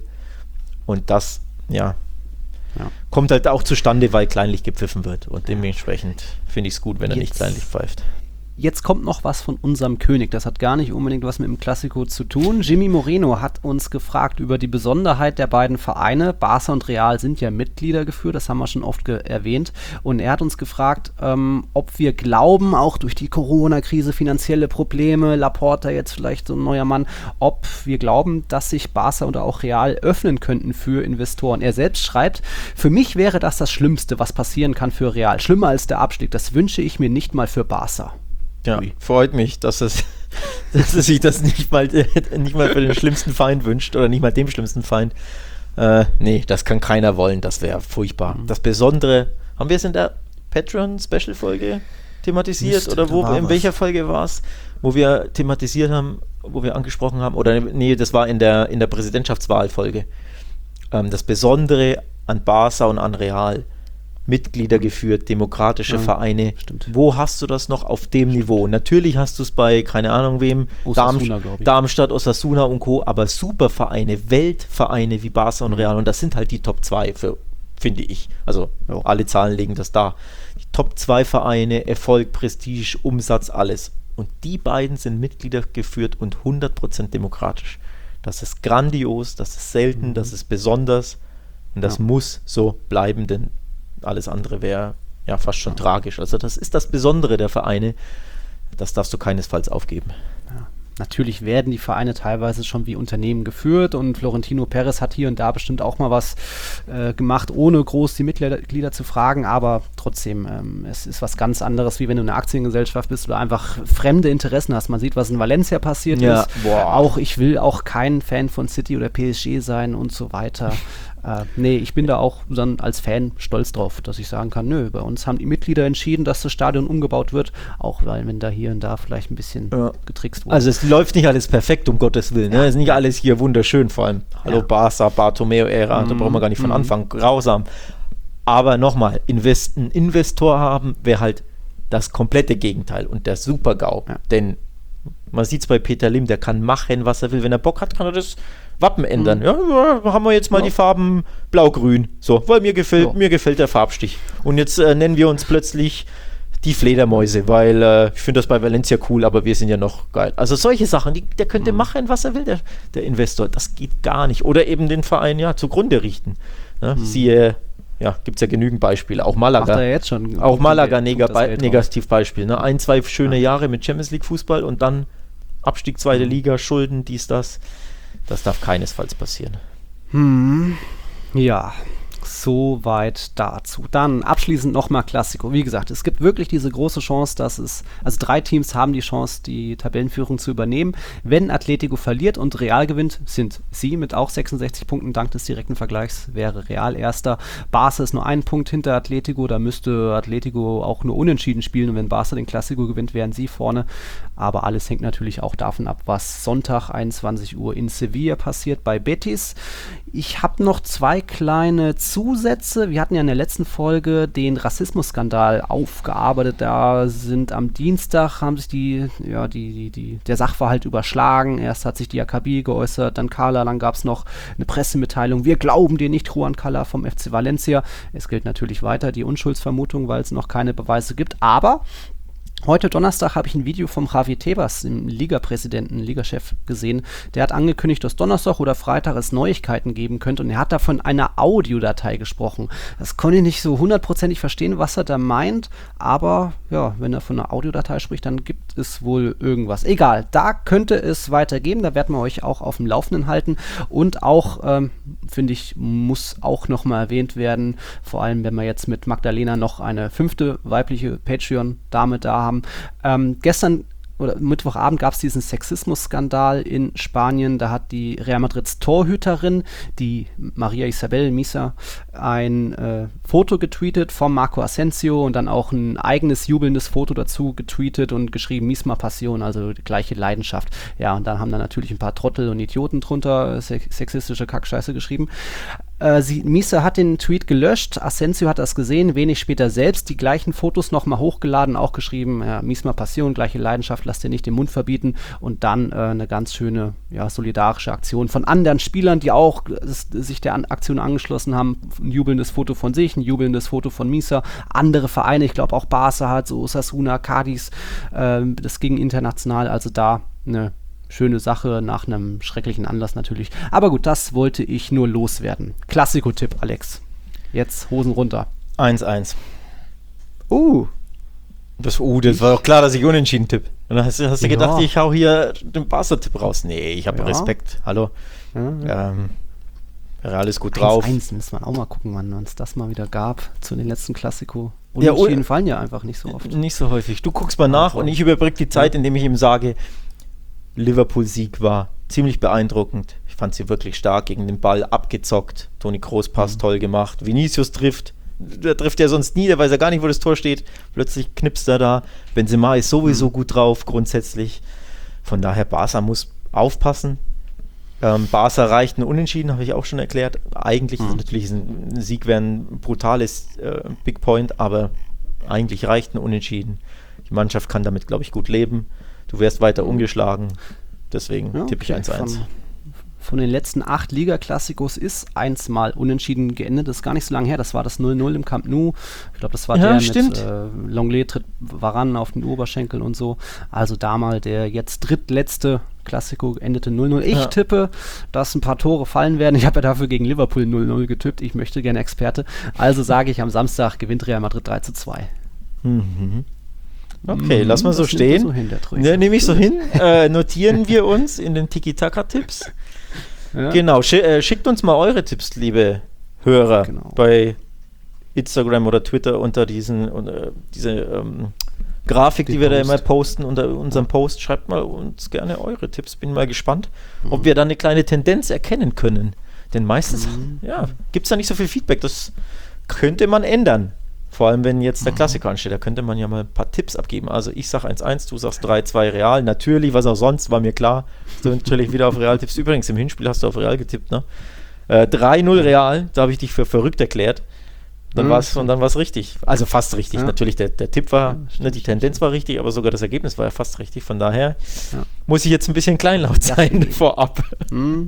Und das Ja, ja, kommt halt auch zustande, weil kleinlich gepfiffen wird. Und ja. dementsprechend finde ich es gut, wenn er jetzt, nicht kleinlich pfeift. Jetzt kommt noch was von unserem König. Das hat gar nicht unbedingt was mit dem Klassiko zu tun. Jimmy Moreno hat uns gefragt über die Besonderheit der beiden Vereine. Barca und Real sind ja Mitglieder geführt, das haben wir schon oft ge- erwähnt. Und er hat uns gefragt, ähm, ob wir glauben, auch durch die Corona-Krise, finanzielle Probleme, Laporta jetzt vielleicht so ein neuer Mann, ob wir glauben, dass sich Barca oder auch Real öffnen könnten für Investoren. Er selbst schreibt, für mich wäre das das Schlimmste, was passieren kann für Real. Schlimmer als der Abstieg. Das wünsche ich mir nicht mal für Barca. Ja, freut mich, dass es, dass es sich das nicht mal, nicht mal für den schlimmsten Feind wünscht oder nicht mal dem schlimmsten Feind. Äh, nee, das kann keiner wollen, das wäre furchtbar. Mhm. Das Besondere, haben wir es in der Patreon-Special-Folge thematisiert? Mist, oder wo, in was. welcher Folge war es, wo wir thematisiert haben, wo wir angesprochen haben, oder nee, das war in der, in der Präsidentschaftswahl-Folge. Ähm, das Besondere an Barca und an Real, Mitglieder geführt, demokratische ja, Vereine. Stimmt. Wo hast du das noch auf dem Niveau? Natürlich hast du es bei, keine Ahnung wem, Osasuna, Darm, Darmstadt, Osasuna und Co., aber Supervereine, Weltvereine wie Barca und Real, und das sind halt die Top zwei, für, finde ich. Also ja. alle Zahlen legen das da. Die Top zwei Vereine, Erfolg, Prestige, Umsatz, alles. Und die beiden sind Mitglieder geführt und hundert Prozent demokratisch. Das ist grandios, das ist selten, mhm. das ist besonders und das ja. muss so bleiben, denn alles andere wäre ja fast schon ja. tragisch. Also das ist das Besondere der Vereine. Das darfst du keinesfalls aufgeben. Ja. Natürlich werden die Vereine teilweise schon wie Unternehmen geführt und Florentino Perez hat hier und da bestimmt auch mal was äh, gemacht, ohne groß die Mitglieder zu fragen, aber trotzdem, ähm, es ist was ganz anderes, wie wenn du eine Aktiengesellschaft bist oder einfach fremde Interessen hast. Man sieht, was in Valencia passiert ja. ist. Boah. Auch ich will auch kein Fan von City oder P S G sein und so weiter. Äh, nee, ich bin da auch dann als Fan stolz drauf, dass ich sagen kann, nö, bei uns haben die Mitglieder entschieden, dass das Stadion umgebaut wird, auch weil wenn da hier und da vielleicht ein bisschen ja. getrickst wurde. Also es läuft nicht alles perfekt, um Gottes Willen. Ja. Ne? Es ist nicht alles hier wunderschön, vor allem. Hallo ja. Barca, Bartomeu-Ära, mm, da brauchen wir gar nicht von mm. Anfang, grausam. Aber nochmal, Invest, einen Investor haben wäre halt das komplette Gegenteil und der Super-GAU. Ja. Denn man sieht es bei Peter Lim, der kann machen, was er will. Wenn er Bock hat, kann er das Wappen ändern. Mhm. Ja, ja, haben wir jetzt mal ja. die Farben blau-grün. So, weil mir gefällt, ja. mir gefällt der Farbstich. Und jetzt äh, nennen wir uns plötzlich die Fledermäuse, weil äh, ich finde das bei Valencia cool, aber wir sind ja noch geil. Also solche Sachen, die, der könnte mhm. machen, was er will, der, der Investor. Das geht gar nicht. Oder eben den Verein ja zugrunde richten. Ne? Mhm. Siehe, ja, gibt es ja genügend Beispiele. Auch Malaga. Macht er jetzt schon. Auch Malaga, neg- Be- Negativbeispiel. Ne? Ein, zwei schöne ja. Jahre mit Champions League Fußball und dann Abstieg zweite mhm. Liga, Schulden, dies, das. Das darf keinesfalls passieren. Hm, ja, soweit dazu. Dann abschließend nochmal Klassiko. Wie gesagt, es gibt wirklich diese große Chance, dass es, also drei Teams haben die Chance, die Tabellenführung zu übernehmen. Wenn Atletico verliert und Real gewinnt, sind sie mit auch sechsundsechzig Punkten dank des direkten Vergleichs, wäre Real Erster. Barca ist nur ein Punkt hinter Atletico, da müsste Atletico auch nur unentschieden spielen und wenn Barca den Klassiko gewinnt, wären sie vorne. Aber alles hängt natürlich auch davon ab, was Sonntag einundzwanzig Uhr in Sevilla passiert bei Betis. Ich habe noch zwei kleine Zusätze. Wir hatten ja in der letzten Folge den Rassismusskandal aufgearbeitet. Da sind am Dienstag, haben sich die, ja, die, die, die, der Sachverhalt überschlagen. Erst hat sich die Akabi geäußert, dann Carla, dann gab es noch eine Pressemitteilung. Wir glauben dir nicht, Juan Carla vom F C Valencia. Es gilt natürlich weiter die Unschuldsvermutung, weil es noch keine Beweise gibt. Aber heute Donnerstag habe ich ein Video vom Javi Tebas, dem Ligapräsidenten, Ligachef, gesehen. Der hat angekündigt, dass Donnerstag oder Freitag es Neuigkeiten geben könnte und er hat da von einer Audiodatei gesprochen. Das konnte ich nicht so hundertprozentig verstehen, was er da meint, aber ja, wenn er von einer Audiodatei spricht, dann gibt es wohl irgendwas. Egal, da könnte es weitergehen, da werden wir euch auch auf dem Laufenden halten und auch, ähm, finde ich, muss auch nochmal erwähnt werden, vor allem wenn wir jetzt mit Magdalena noch eine fünfte weibliche Patreon-Dame da haben. Ähm, gestern oder Mittwochabend gab es diesen Sexismus-Skandal in Spanien. Da hat die Real Madrids Torhüterin, die Maria Isabel Misa, ein äh, Foto getweetet von Marco Asensio und dann auch ein eigenes jubelndes Foto dazu getweetet und geschrieben, Misma Passion, also die gleiche Leidenschaft. Ja, und dann haben da natürlich ein paar Trottel und Idioten drunter sex- sexistische Kackscheiße geschrieben. Äh, sie, Misa hat den Tweet gelöscht, Asensio hat das gesehen, wenig später selbst die gleichen Fotos nochmal hochgeladen, auch geschrieben, ja, Misma Passion, gleiche Leidenschaft, lass dir nicht den Mund verbieten und dann äh, eine ganz schöne, ja, solidarische Aktion von anderen Spielern, die auch s- sich der An- Aktion angeschlossen haben, ein jubelndes Foto von sich, ein jubelndes Foto von Misa, andere Vereine, ich glaube auch Barca hat, so Osasuna, Cadiz, äh, das ging international, also da eine schöne Sache nach einem schrecklichen Anlass natürlich. Aber gut, das wollte ich nur loswerden. Klassiko-Tipp, Alex. Jetzt Hosen runter. eins eins. Uh. Das, uh, das war doch klar, dass ich unentschieden tippe. Und dann hast, hast du Ja. gedacht, ich hau hier den Barca-Tipp raus. Nee, ich habe Ja. Respekt. Hallo. Ja, ja. Ähm, Real ist gut drauf. eins eins müssen wir auch mal gucken, wann uns das mal wieder gab zu den letzten Klassiko. Ja, Unentschieden und- fallen ja einfach nicht so oft. Nicht so häufig. Du guckst mal nach Also. und ich überbrücke die Zeit, indem ich ihm sage, Liverpool-Sieg war ziemlich beeindruckend. Ich fand sie wirklich stark gegen den Ball abgezockt. Toni Kroos Pass Mhm. toll gemacht. Vinicius trifft. Der trifft ja sonst nie, der weiß ja gar nicht, wo das Tor steht. Plötzlich knipst er da. Benzema ist sowieso Mhm. gut drauf, grundsätzlich. Von daher, Barca muss aufpassen. Ähm, Barca reicht ein Unentschieden, habe ich auch schon erklärt. Eigentlich Mhm. ist natürlich ein Sieg wäre ein brutales äh, Big Point, aber eigentlich reicht ein Unentschieden. Die Mannschaft kann damit, glaube ich, gut leben. Du wärst weiter ungeschlagen. Deswegen Ja, tippe ich okay. eins eins. Von, von den letzten acht Liga-Klassikos ist eins mal unentschieden geendet. Das ist gar nicht so lange her. Das war das null null im Camp Nou. Ich glaube, das war Ja, der stimmt. mit äh, Lenglet tritt Varane auf den Oberschenkel und so. Also da mal der jetzt drittletzte Klassiko endete null null. Ich Ja. tippe, dass ein paar Tore fallen werden. Ich habe ja dafür gegen Liverpool null null getippt. Ich möchte gerne Experte. Also sage ich, am Samstag gewinnt Real Madrid drei zu zwei. Mhm. Okay, Mhm, lass mal so das nimmt er stehen. so hin, der Tröger. Ne, nehme ich so hin. Äh, notieren wir uns in den Tiki-Taka-Tipps. Ja. Genau, schi äh, schickt uns mal eure Tipps, liebe Hörer, Genau. bei Instagram oder Twitter unter diesen äh, diese ähm, Grafik, die, Die wir da Post. immer posten, unter unserem Post. Schreibt mal uns gerne eure Tipps. Bin mal gespannt, ob wir da eine kleine Tendenz erkennen können. Denn meistens Mhm. ja, gibt es da nicht so viel Feedback. Das könnte man ändern. Vor allem, wenn jetzt der Klassiker ansteht, da könnte man ja mal ein paar Tipps abgeben. Also ich sag eins eins, du sagst drei zwei Real. Natürlich, was auch sonst, war mir klar. Du natürlich wieder auf Real tippst. Übrigens, im Hinspiel hast du auf Real getippt, ne? Äh, drei null Real, da habe ich dich für verrückt erklärt. Dann Mhm. war's, und dann war es richtig. Also fast richtig. Ja. Natürlich, der, der Tipp war, Ja, stimmt, ne, die Tendenz war richtig, aber sogar das Ergebnis war ja fast richtig. Von daher Ja. muss ich jetzt ein bisschen kleinlaut sein geht. vorab. Hm.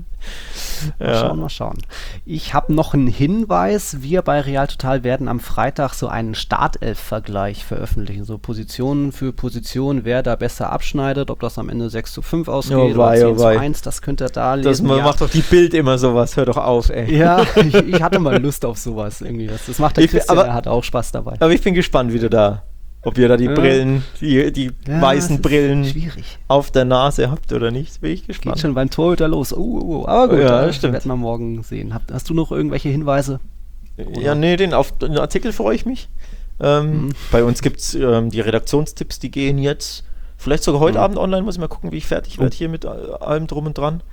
Mal Ja. schauen, mal schauen. Ich habe noch einen Hinweis. Wir bei Real Total werden am Freitag so einen Startelf-Vergleich veröffentlichen. So Positionen für Positionen, wer da besser abschneidet, ob das am Ende sechs zu fünf ausgeht Oh wei, oder oh zehn zu wei. eins, das könnt ihr da Das lesen. man ja. macht doch die Bild immer sowas. Hör doch auf, ey. Ja, ich, ich hatte mal Lust auf sowas irgendwie. Das, das macht der Ich- Christian, aber- der hat auch Spaß dabei. Aber ich bin gespannt, wie du da, ob ihr da die Ja. Brillen, die, die Ja, weißen es ist Brillen Schwierig. auf der Nase habt oder nicht. Bin ich Geht gespannt. schon beim Torhüter los. Oh, oh, oh. Aber gut, Ja, das stimmt. werden wir morgen sehen. Hab, hast du noch irgendwelche Hinweise? Ja, nee, den, auf den Artikel freue ich mich. Ähm, Mhm. Bei uns gibt es ähm, die Redaktionstipps, die gehen jetzt vielleicht sogar heute Mhm. Abend online. Muss ich mal gucken, wie ich fertig Oh. werde hier mit all- allem drum und dran.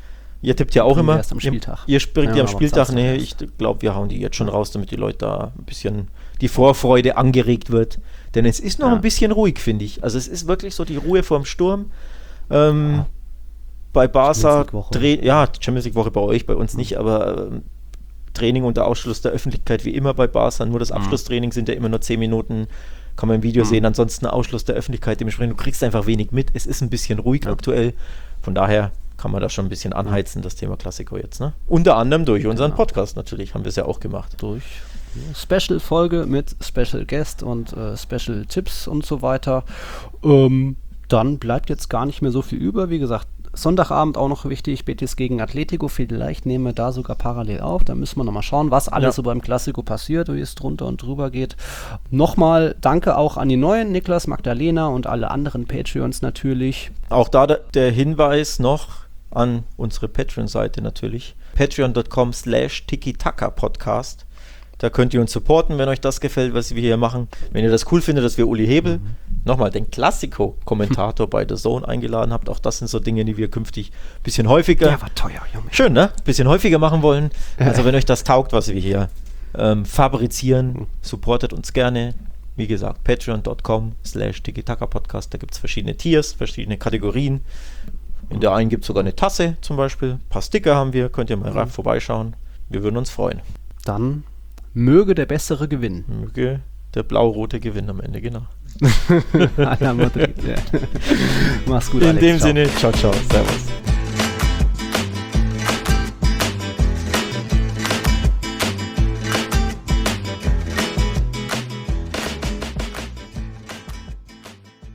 Ihr tippt ja auch immer. Erst am Spieltag. Ihr, ihr springt ja, ja am Spieltag. Nee, ich glaube, wir hauen die jetzt schon raus, damit die Leute da ein bisschen die Vorfreude angeregt wird. Denn es ist noch ja. ein bisschen ruhig, finde ich. Also es ist wirklich so die Ruhe vorm Sturm. Ähm, ja. Bei Barca, Tra- ja, Champions League Woche bei euch, bei uns mhm. nicht, aber ähm, Training unter Ausschluss der Öffentlichkeit wie immer bei Barca. Nur das Abschlusstraining sind ja immer nur zehn Minuten. Kann man im Video mhm. sehen. Ansonsten Ausschluss der Öffentlichkeit. Dementsprechend, du kriegst einfach wenig mit. Es ist ein bisschen ruhig ja. aktuell. Von daher kann man das schon ein bisschen anheizen, das Thema Klassiko jetzt. Ne? Unter anderem durch unseren genau. Podcast natürlich, haben wir es ja auch gemacht. Durch Special-Folge mit Special Guest und äh, Special Tipps und so weiter. Ähm, dann bleibt jetzt gar nicht mehr so viel über. Wie gesagt, Sonntagabend auch noch wichtig, Betis gegen Atletico. Vielleicht nehmen wir da sogar parallel auf. Da müssen wir nochmal schauen, was alles ja. so beim Klassiko passiert, wie es drunter und drüber geht. Nochmal danke auch an die Neuen, Niklas, Magdalena und alle anderen Patreons natürlich. Auch da der Hinweis noch an unsere Patreon-Seite natürlich. patreon.com slash tiki-taka-podcast. Da könnt ihr uns supporten, wenn euch das gefällt, was wir hier machen. Wenn ihr das cool findet, dass wir Uli Hebel, mhm. nochmal den Klassiko-Kommentator bei The Zone eingeladen habt. Auch das sind so Dinge, die wir künftig ein bisschen häufiger... Der war teuer, Junge. Schön, ne? Ein bisschen häufiger machen wollen. Also wenn euch das taugt, was wir hier ähm, fabrizieren, supportet uns gerne. Wie gesagt, patreon.com slash tiki-taka-podcast. Da gibt es verschiedene Tiers, verschiedene Kategorien. In der einen gibt es sogar eine Tasse zum Beispiel. Ein paar Sticker haben wir. Könnt ihr mal mhm. vorbeischauen. Wir würden uns freuen. Dann möge der Bessere gewinnen. Möge der blau-rote gewinnen am Ende, genau. Mach's gut, In Alex. dem Ciao. Sinne, ciao, ciao, servus.